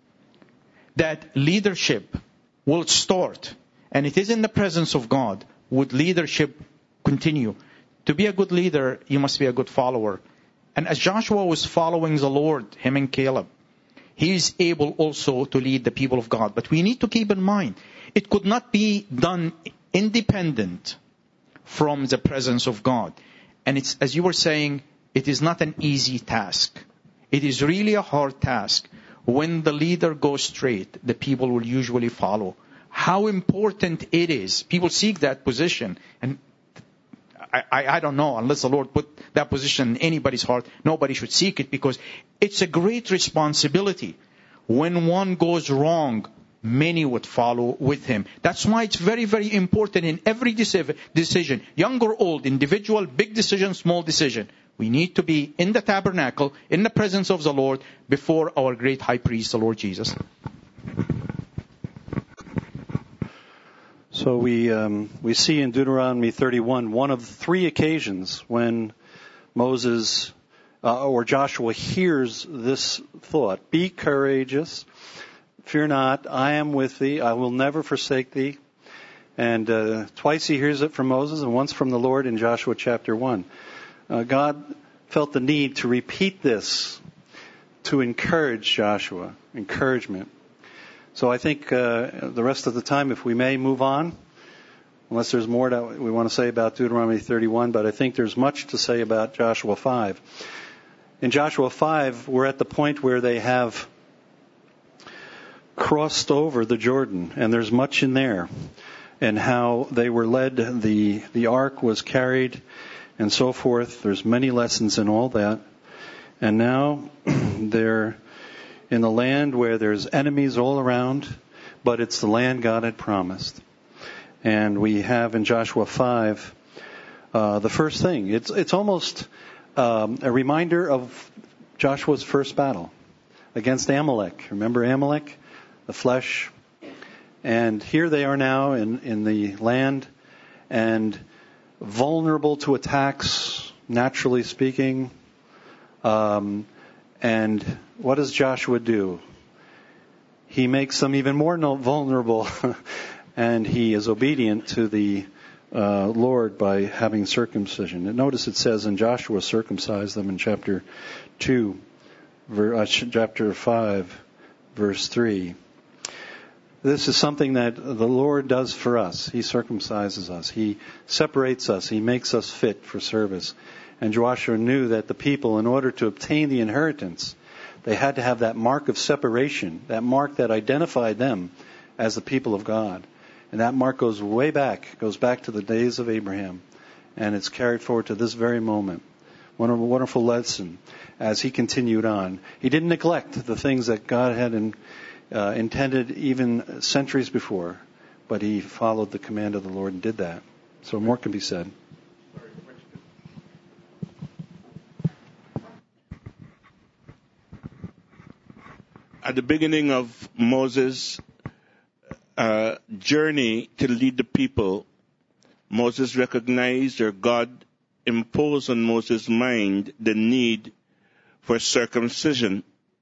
Speaker 3: that leadership will start. And it is in the presence of God would leadership continue. To be a good leader, you must be a good follower. And as Joshua was following the Lord, him and Caleb, he is able also to lead the people of God. But we need to keep in mind, it could not be done independent from the presence of God. And it's, as you were saying, it is not an easy task. It is really a hard task. When the leader goes straight, the people will usually follow. How important it is. People seek that position. And I, I, I don't know, unless the Lord put that position in anybody's heart, nobody should seek it, because it's a great responsibility. When one goes wrong, many would follow with him. That's why it's very, very important in every decision, young or old, individual, big decision, small decision. We need to be in the tabernacle, in the presence of the Lord, before our great high priest, the Lord Jesus.
Speaker 2: So we um, we see in Deuteronomy thirty-one one of three occasions when Moses uh, or Joshua hears this thought: "Be courageous, fear not, I am with thee, I will never forsake thee." And uh, twice he hears it from Moses, and once from the Lord in Joshua chapter one. Uh, God felt the need to repeat this to encourage Joshua, encouragement. So I think uh, the rest of the time, if we may move on, unless there's more that we want to say about Deuteronomy thirty-one, but I think there's much to say about Joshua five. In Joshua five, we're at the point where they have crossed over the Jordan, and there's much in there, and how they were led, the, the ark was carried, and so forth. There's many lessons in all that. And now they're in the land where there's enemies all around, but it's the land God had promised. And we have in Joshua five, uh, the first thing. It's it's almost um, a reminder of Joshua's first battle against Amalek. Remember Amalek? The flesh. And here they are now in, in the land, and vulnerable to attacks, naturally speaking. Um, and what does Joshua do? He makes them even more vulnerable, and he is obedient to the uh, Lord by having circumcision. And notice it says, "And Joshua circumcised them," in chapter two, ver, uh, chapter five, verse three. This is something that the Lord does for us. He circumcises us. He separates us. He makes us fit for service. And Joshua knew that the people, in order to obtain the inheritance, they had to have that mark of separation, that mark that identified them as the people of God. And that mark goes way back, goes back to the days of Abraham. And it's carried forward to this very moment. What a wonderful lesson as he continued on. He didn't neglect the things that God had in, uh, intended even centuries before, but he followed the command of the Lord and did that. So more can be said.
Speaker 9: At the beginning of Moses' uh, journey to lead the people, Moses recognized, or God imposed on Moses' mind, the need for circumcision.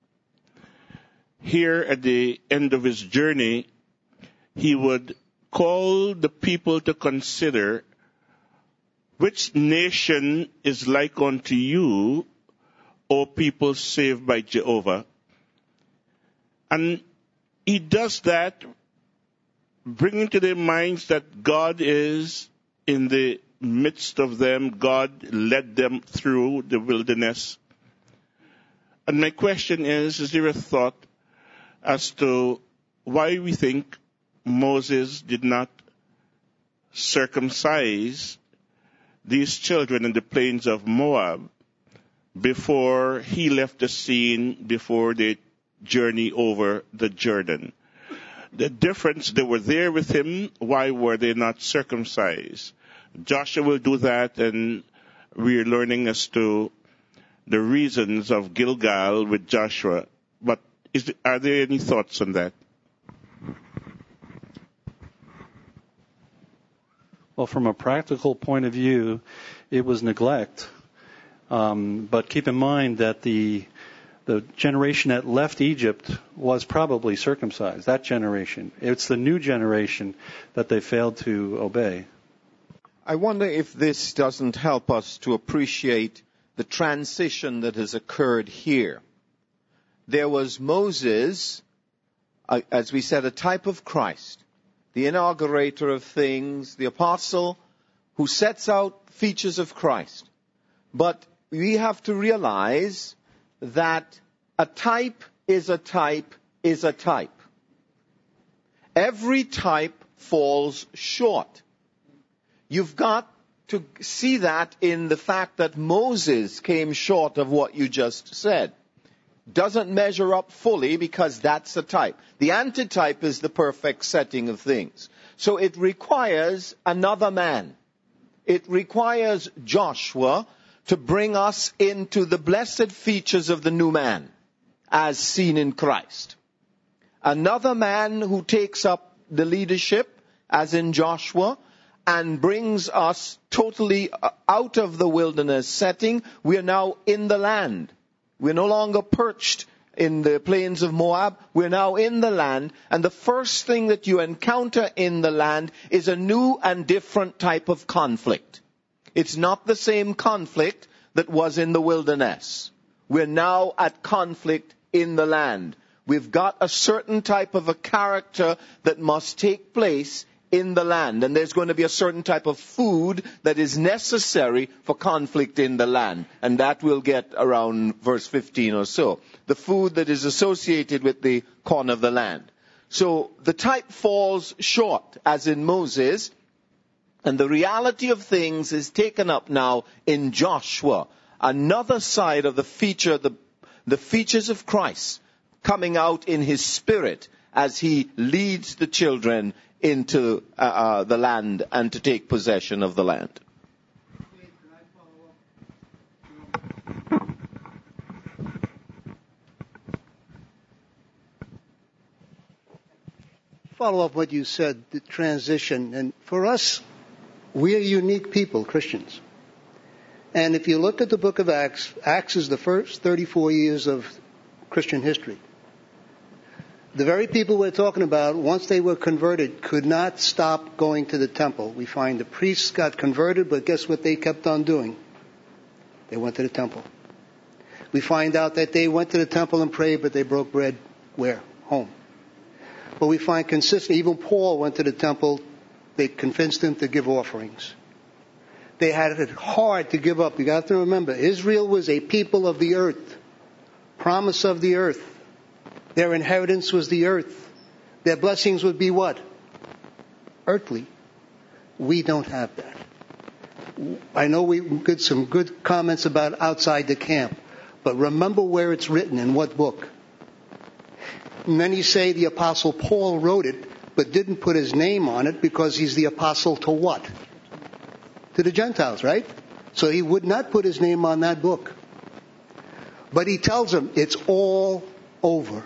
Speaker 9: Here at the end of his journey, he would call the people to consider which nation is like unto you, O people saved by Jehovah. And he does that, bringing to their minds that God is in the midst of them. God led them through the wilderness. And my question is, is there a thought as to why we think Moses did not circumcise these children in the plains of Moab before he left the scene, before they journey over the Jordan? The difference, they were there with him, why were they not circumcised? Joshua will do that, and we're learning as to the reasons of Gilgal with Joshua. But is, are there any thoughts on that?
Speaker 2: Well, from a practical point of view, it was neglect. Um, but keep in mind that the the generation that left Egypt was probably circumcised, that generation. It's the new generation that they failed to obey.
Speaker 6: I wonder if this doesn't help us to appreciate the transition that has occurred here. There was Moses, uh, as we said, a type of Christ, the inaugurator of things, the apostle who sets out features of Christ. But we have to realize that a type is a type is a type. Every type falls short. You've got to see that in the fact that Moses came short of what you just said. Doesn't measure up fully because that's a type. The antitype is the perfect setting of things. So it requires another man. It requires Joshua to bring us into the blessed features of the new man, as seen in Christ. Another man who takes up the leadership, as in Joshua, and brings us totally out of the wilderness setting. We are now in the land. We're no longer perched in the plains of Moab. We're now in the land. And the first thing that you encounter in the land is a new and different type of conflict. It's not the same conflict that was in the wilderness. We're now at conflict in the land. We've got a certain type of a character that must take place in the land. And there's going to be a certain type of food that is necessary for conflict in the land. And that we'll get around verse fifteen or so. The food that is associated with the corn of the land. So the type falls short, as in Moses. And the reality of things is taken up now in Joshua. Another side of the feature, the, the features of Christ coming out in his spirit as he leads the children into uh, uh, the land and to take possession of the land.
Speaker 10: Follow up what you said, the transition. And for us, we are unique people, Christians. And if you look at the book of Acts, Acts is the first thirty-four years of Christian history. The very people we're talking about, once they were converted, could not stop going to the temple. We find the priests got converted, but guess what they kept on doing? They went to the temple. We find out that they went to the temple and prayed, but they broke bread where? Home. But we find consistent, even Paul went to the temple, they convinced him to give offerings. They had it hard to give up. You got to remember, Israel was a people of the earth. Promise of the earth. Their inheritance was the earth. Their blessings would be what? Earthly. We don't have that. I know we did some good comments about outside the camp, but remember where it's written, in what book. Many say the Apostle Paul wrote it, but didn't put his name on it because he's the apostle to what? To the Gentiles, right? So he would not put his name on that book. But he tells them it's all over.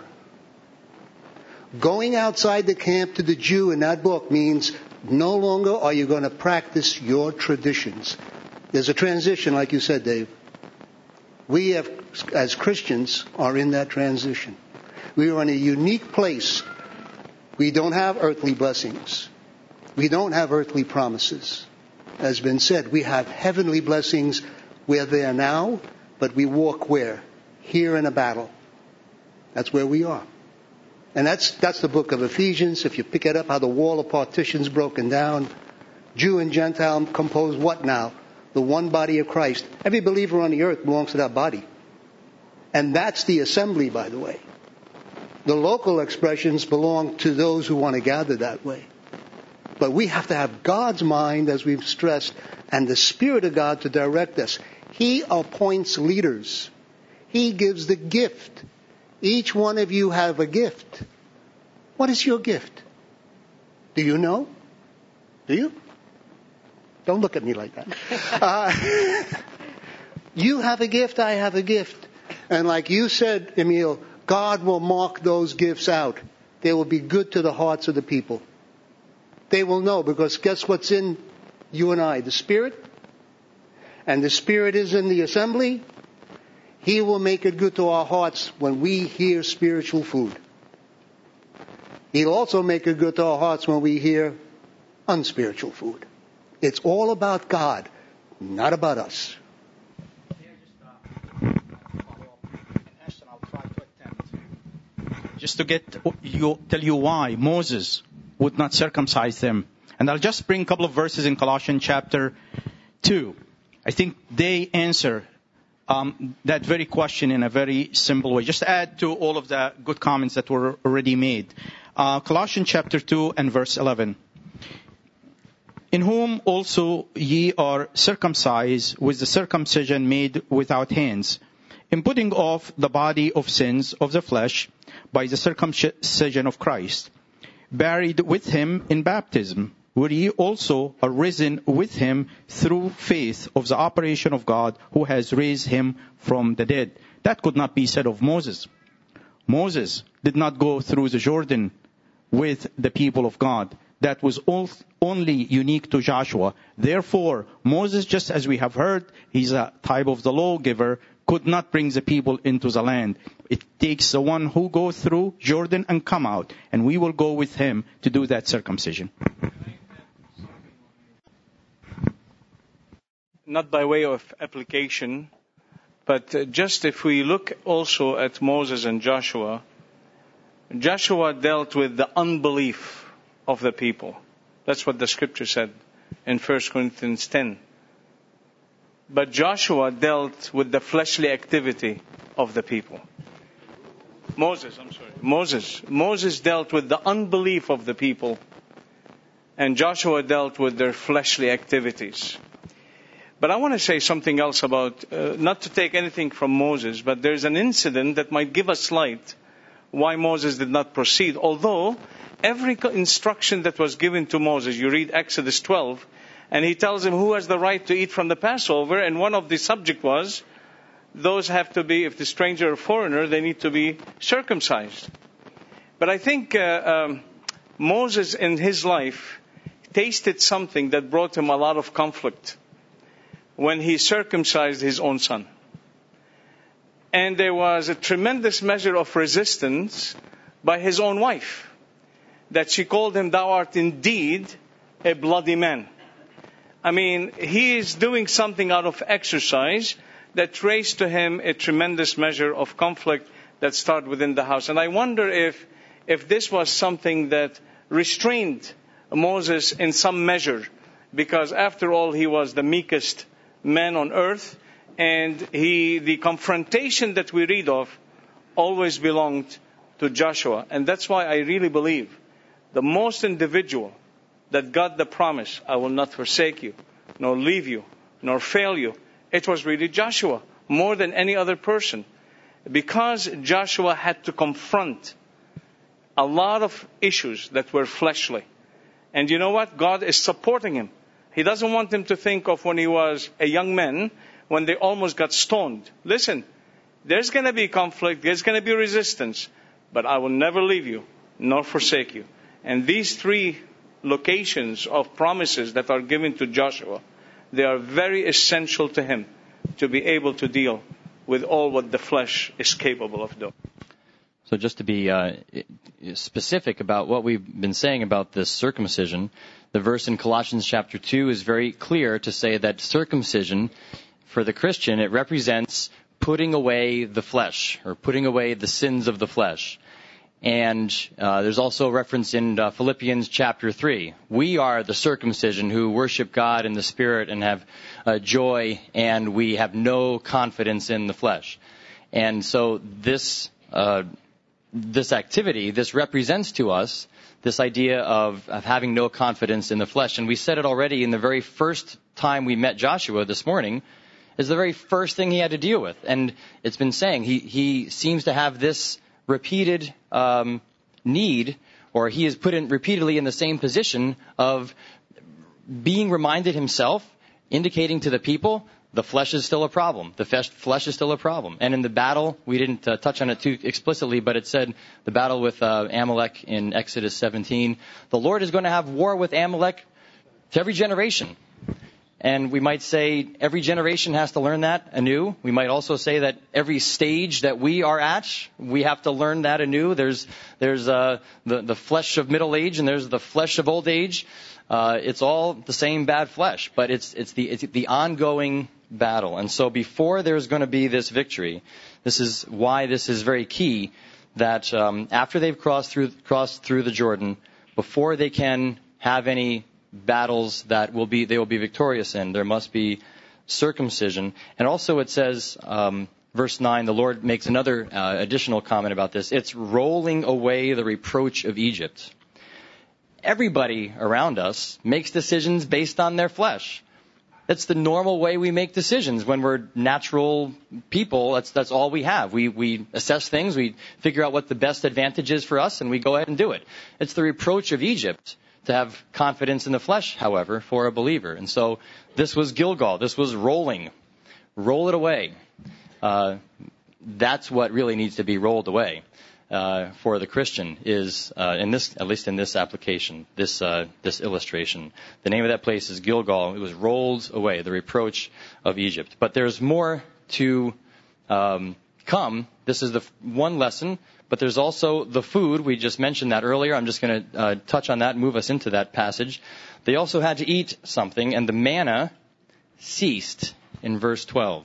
Speaker 10: Going outside the camp to the Jew in that book means no longer are you going to practice your traditions. There's a transition, like you said, Dave. We have, as Christians, are in that transition. We are in a unique place. We don't have earthly blessings. We don't have earthly promises. As has been said, we have heavenly blessings. We're there now, but we walk where? Here in a battle. That's where we are. And that's that's the book of Ephesians. If you pick it up, how the wall of partition is broken down. Jew and Gentile compose what now? The one body of Christ. Every believer on the earth belongs to that body. And that's the assembly, by the way. The local expressions belong to those who want to gather that way. But we have to have God's mind, as we've stressed, and the Spirit of God to direct us. He appoints leaders. He gives the gift. Each one of you have a gift. What is your gift? Do you know? Do you? Don't look at me like that. Uh, you have a gift, I have a gift. And like you said, Emil, God will mark those gifts out. They will be good to the hearts of the people. They will know, because guess what's in you and I? The Spirit. And the Spirit is in the assembly. He will make it good to our hearts when we hear spiritual food. He'll also make it good to our hearts when we hear unspiritual food. It's all about God, not about us.
Speaker 3: Just to get you, tell you why Moses would not circumcise them. And I'll just bring a couple of verses in Colossians chapter two. I think they answer um, that very question in a very simple way. Just add to all of the good comments that were already made. Uh, Colossians chapter two and verse eleven. In whom also ye are circumcised with the circumcision made without hands, in putting off the body of sins of the flesh by the circumcision of Christ, buried with him in baptism, where ye also are risen with him through faith of the operation of God, who has raised him from the dead. That could not be said of Moses. Moses did not go through the Jordan with the people of God. That was all, only unique to Joshua. Therefore, Moses, just as we have heard, he's a type of the lawgiver, could not bring the people into the land. It takes the one who goes through Jordan and come out, and we will go with him to do that circumcision.
Speaker 8: Not by way of application, but uh, just if we look also at Moses and Joshua, Joshua dealt with the unbelief of the people. That's what the scripture said in First Corinthians ten. But Joshua dealt with the fleshly activity of the people. Moses, I'm sorry. Moses. Moses dealt with the unbelief of the people. And Joshua dealt with their fleshly activities. But I want to say something else about, uh, not to take anything from Moses, but there's an incident that might give us light why Moses did not proceed. Although, every instruction that was given to Moses, you read Exodus twelve, and he tells him who has the right to eat from the Passover, and one of the subject was, those have to be, if the stranger or foreigner, they need to be circumcised. But I think uh, um, Moses in his life tasted something that brought him a lot of conflict when he circumcised his own son. And there was a tremendous measure of resistance by his own wife, that she called him, thou art indeed a bloody man. I mean, he is doing something out of exercise that raised to him a tremendous measure of conflict that started within the house. And I wonder if if this was something that restrained Moses in some measure, because after all, he was the meekest man on earth, and he, the confrontation that we read of always belonged to Joshua. And that's why I really believe the most individual that got the promise, I will not forsake you, nor leave you, nor fail you, it was really Joshua, more than any other person. Because Joshua had to confront a lot of issues that were fleshly. And you know what? God is supporting him. He doesn't want him to think of when he was a young man, when they almost got stoned. Listen, there's going to be conflict, there's going to be resistance, but I will never leave you, nor forsake you. And these three locations of promises that are given to Joshua, they are very essential to him to be able to deal with all what the flesh is capable of doing.
Speaker 4: So just to be uh, specific about what we've been saying about this circumcision, the verse in Colossians chapter two is very clear to say that circumcision, for the Christian, it represents putting away the flesh, or putting away the sins of the flesh. And uh, there's also a reference in uh, Philippians chapter three. We are the circumcision who worship God in the Spirit and have uh, joy, and we have no confidence in the flesh. And so this uh, this activity, this represents to us this idea of, of having no confidence in the flesh. And we said it already in the very first time we met Joshua this morning, is the very first thing he had to deal with. And it's been saying he, he seems to have this repeated um, need, or he is put in repeatedly in the same position of being reminded himself, indicating to the people, the flesh is still a problem. The flesh is still a problem. And in the battle, we didn't uh, touch on it too explicitly, but it said the battle with uh, Amalek in Exodus seventeen, the Lord is going to have war with Amalek to every generation. And we might say every generation has to learn that anew. We might also say that every stage that we are at, we have to learn that anew. There's there's uh, the, the flesh of middle age and there's the flesh of old age. Uh, it's all the same bad flesh, but it's it's the it's the ongoing battle. And so before there's going to be this victory, this is why this is very key, that um, after they've crossed through crossed through the Jordan, before they can have any battles that will be they will be victorious in, there must be circumcision. And also it says, um, verse nine, the Lord makes another uh, additional comment about this. It's rolling away the reproach of Egypt. Everybody around us makes decisions based on their flesh. That's the normal way we make decisions when we're natural people. That's that's all we have. We we assess things, we figure out what the best advantage is for us, and we go ahead and do it. It's the reproach of Egypt to have confidence in the flesh, however, for a believer. And so this was Gilgal. This was rolling. Roll it away. Uh, that's what really needs to be rolled away uh, for the Christian, is uh, in this, at least in this application, this uh, this illustration. The name of that place is Gilgal. It was rolled away, the reproach of Egypt. But there's more to um, come. This is the one lesson. But there's also the food. We just mentioned that earlier. I'm just going to uh, touch on that and move us into that passage. They also had to eat something, and the manna ceased in verse twelve.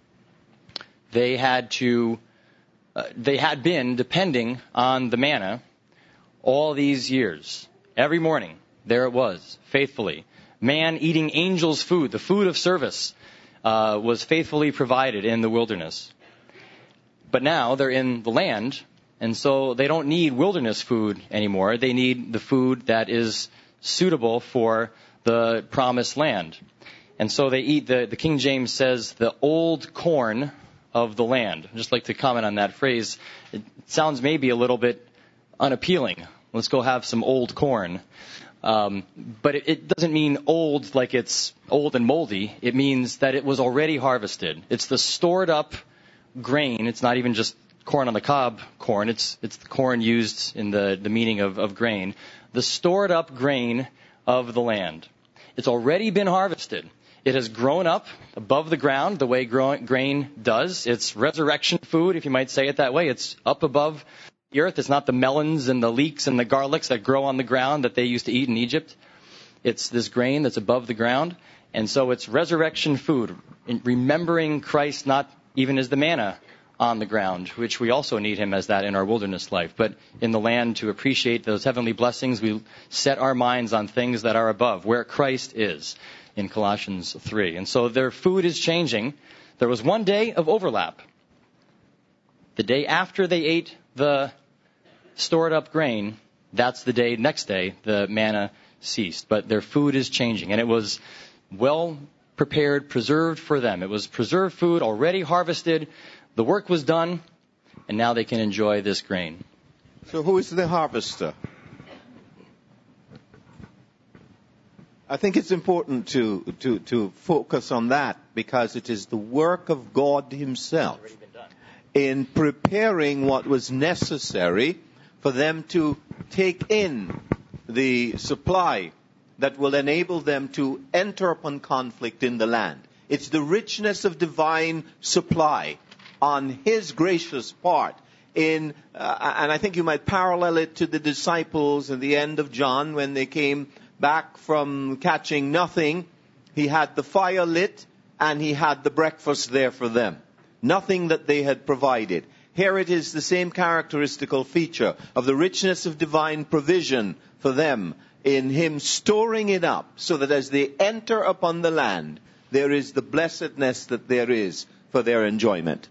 Speaker 4: They had to, uh, they had been depending on the manna all these years. Every morning, there it was, faithfully. Man eating angels' food, the food of service, uh, was faithfully provided in the wilderness. But now they're in the land, and so they don't need wilderness food anymore. They need the food that is suitable for the promised land. And so they eat, the, the King James says, the old corn of the land. I'd just like to comment on that phrase. It sounds maybe a little bit unappealing. Let's go have some old corn. Um, but it, it doesn't mean old like it's old and moldy. It means that it was already harvested. It's the stored up grain. It's not even just corn on the cob corn. It's it's the corn used in the, the meaning of, of grain. The stored up grain of the land. It's already been harvested. It has grown up above the ground the way grow, grain does. It's resurrection food, if you might say it that way. It's up above the earth. It's not the melons and the leeks and the garlics that grow on the ground that they used to eat in Egypt. It's this grain that's above the ground. And so it's resurrection food, remembering Christ not even as the manna on the ground, which we also need him as that in our wilderness life. But in the land, to appreciate those heavenly blessings, we set our minds on things that are above, where Christ is, in Colossians three. And so their food is changing. There was one day of overlap. The day after they ate the stored up grain, that's the day, next day, the manna ceased. But their food is changing. And it was well prepared, preserved for them. It was preserved food, already harvested. The work was done, and now they can enjoy this grain.
Speaker 6: So who is the harvester? I think it's important to, to, to focus on that, because it is the work of God himself in preparing what was necessary for them to take in the supply that will enable them to enter upon conflict in the land. It's the richness of divine supply on his gracious part. In uh, and I think you might parallel it to the disciples at the end of John when they came back from catching nothing. He had the fire lit and he had the breakfast there for them. Nothing that they had provided. Here it is the same characteristical feature of the richness of divine provision for them in him storing it up so that as they enter upon the land, there is the blessedness that there is for their enjoyment.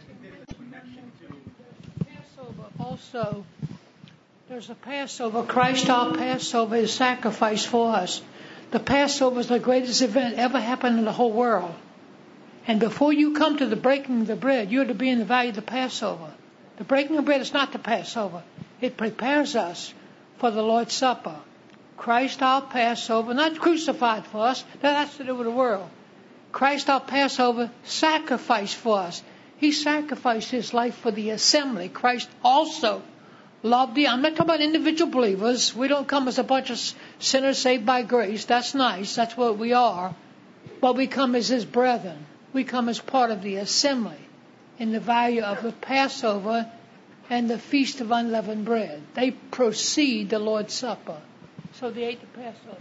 Speaker 11: Passover also, there's a Passover. Christ our Passover is sacrificed for us. The Passover is the greatest event ever happened in the whole world. And before you come to the breaking of the bread, you're to be in the value of the Passover. The breaking of bread is not the Passover. It prepares us for the Lord's Supper. Christ our Passover, not crucified for us. That has to do with the world. Christ our Passover sacrificed for us. He sacrificed his life for the assembly. Christ also loved the... I'm not talking about individual believers. We don't come as a bunch of sinners saved by grace. That's nice. That's what we are. But we come as his brethren. We come as part of the assembly in the value of the Passover and the Feast of Unleavened Bread. They precede the Lord's Supper. So they ate the Passover.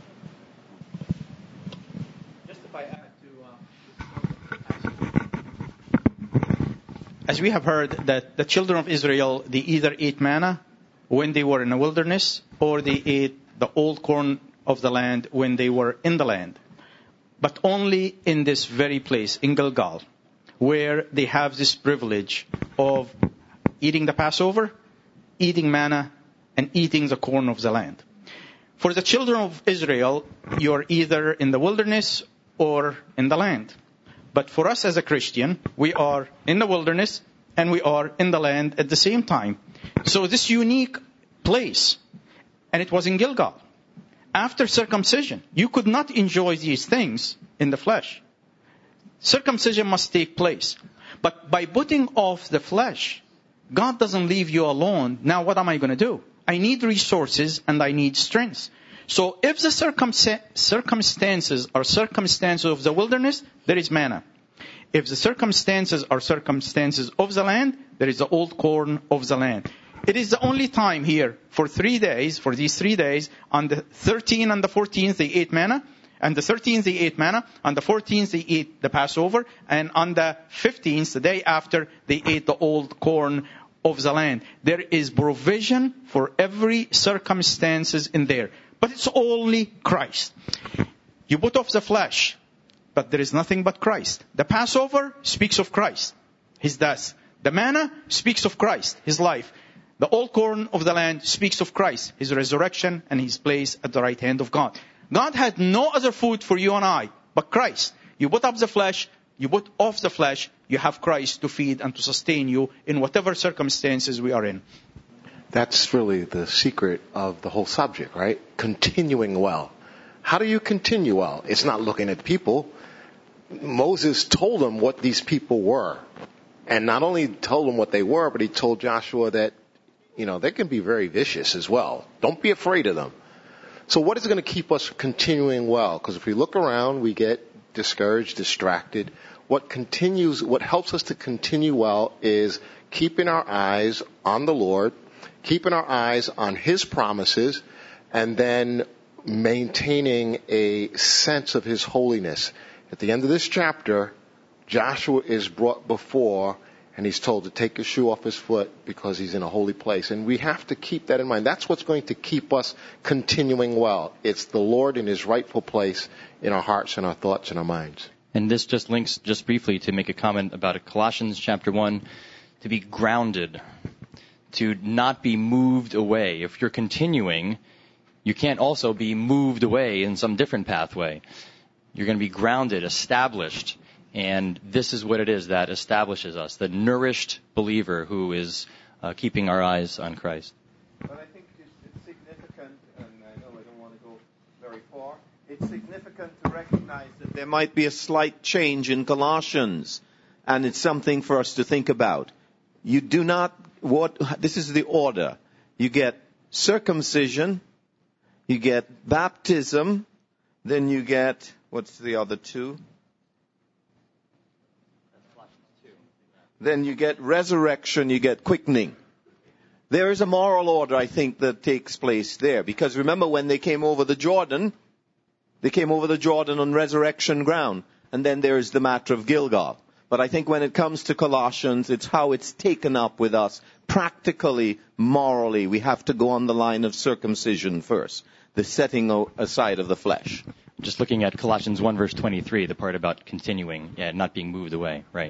Speaker 3: Just if I add to... Uh, as we have heard that the children of Israel, they either ate manna when they were in the wilderness, or they ate the old corn of the land when they were in the land. But only in this very place, in Gilgal, where they have this privilege of eating the Passover, eating manna, and eating the corn of the land. For the children of Israel, you're either in the wilderness or in the land. But for us as a Christian, we are in the wilderness and we are in the land at the same time. So this unique place, and it was in Gilgal. After circumcision, you could not enjoy these things in the flesh. Circumcision must take place. But by putting off the flesh, God doesn't leave you alone. Now what am I going to do? I need resources and I need strength. So if the circumc- circumstances are circumstances of the wilderness, there is manna. If the circumstances are circumstances of the land, there is the old corn of the land. It is the only time here for three days, for these three days, on the thirteenth and the fourteenth they ate manna, and the thirteenth they ate manna, on the fourteenth they ate the Passover, and on the fifteenth, the day after, they ate the old corn of the land. There is provision for every circumstances in there. But it's only Christ. You put off the flesh, but there is nothing but Christ. The Passover speaks of Christ, his death. The manna speaks of Christ, his life. The old corn of the land speaks of Christ, his resurrection, and his place at the right hand of God. God had no other food for you and I but Christ. You put up the flesh, you put off the flesh, you have Christ to feed and to sustain you in whatever circumstances we are in.
Speaker 12: That's really the secret of the whole subject, right? Continuing well. How do you continue well? It's not looking at people. Moses told them what these people were. And not only told them what they were, but he told Joshua that, you know, they can be very vicious as well. Don't be afraid of them. So what is going to keep us continuing well? Because if we look around, we get discouraged, distracted. What continues, what helps us to continue well is keeping our eyes on the Lord, keeping our eyes on his promises, and then maintaining a sense of his holiness. At the end of this chapter, Joshua is brought before and he's told to take his shoe off his foot because he's in a holy place. And we have to keep that in mind. That's what's going to keep us continuing well. It's the Lord in his rightful place in our hearts and our thoughts and our minds.
Speaker 4: And this just links, just briefly, to make a comment about it. Colossians chapter one, to be grounded, to not be moved away. If you're continuing, you can't also be moved away in some different pathway. You're going to be grounded, established, and this is what it is that establishes us, the nourished believer who is uh, keeping our eyes on Christ.
Speaker 6: But I think it's, it's significant, and I know I don't want to go very far, it's significant to recognize that there might be a slight change in Colossians, and it's something for us to think about. You do not, what, this is the order. You get circumcision, you get baptism, then you get, what's the other two? Then you get resurrection, you get quickening. There is a moral order, I think, that takes place there. Because remember when they came over the Jordan, they came over the Jordan on resurrection ground. And then there is the matter of Gilgal. But I think when it comes to Colossians, it's how it's taken up with us. Practically, morally, we have to go on the line of circumcision first. The setting aside of the flesh.
Speaker 4: Just looking at Colossians one verse twenty-three, the part about continuing, yeah, not being moved away, right.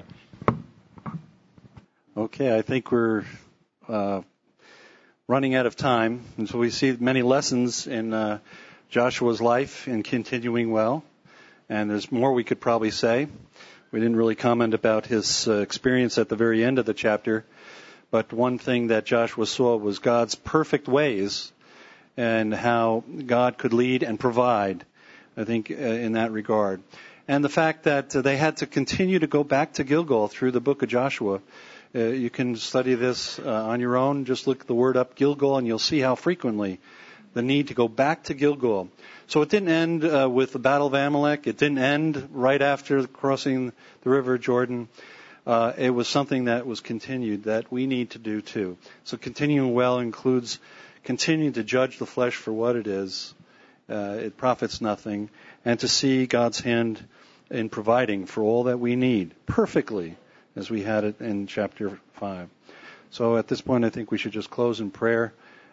Speaker 2: Okay, I think we're uh, running out of time. And so we see many lessons in uh, Joshua's life in continuing well. And there's more we could probably say. We didn't really comment about his uh, experience at the very end of the chapter. But one thing that Joshua saw was God's perfect ways and how God could lead and provide, I think, uh, in that regard. And the fact that uh, they had to continue to go back to Gilgal through the book of Joshua. Uh, you can study this uh, on your own. Just look the word up, Gilgal, and you'll see how frequently the need to go back to Gilgal. So it didn't end uh, with the Battle of Amalek. It didn't end right after crossing the River Jordan. Uh, it was something that was continued that we need to do too. So continuing well includes continuing to judge the flesh for what it is. Uh, it profits nothing. And to see God's hand in providing for all that we need perfectly, as we had it in chapter five. So at this point, I think we should just close in prayer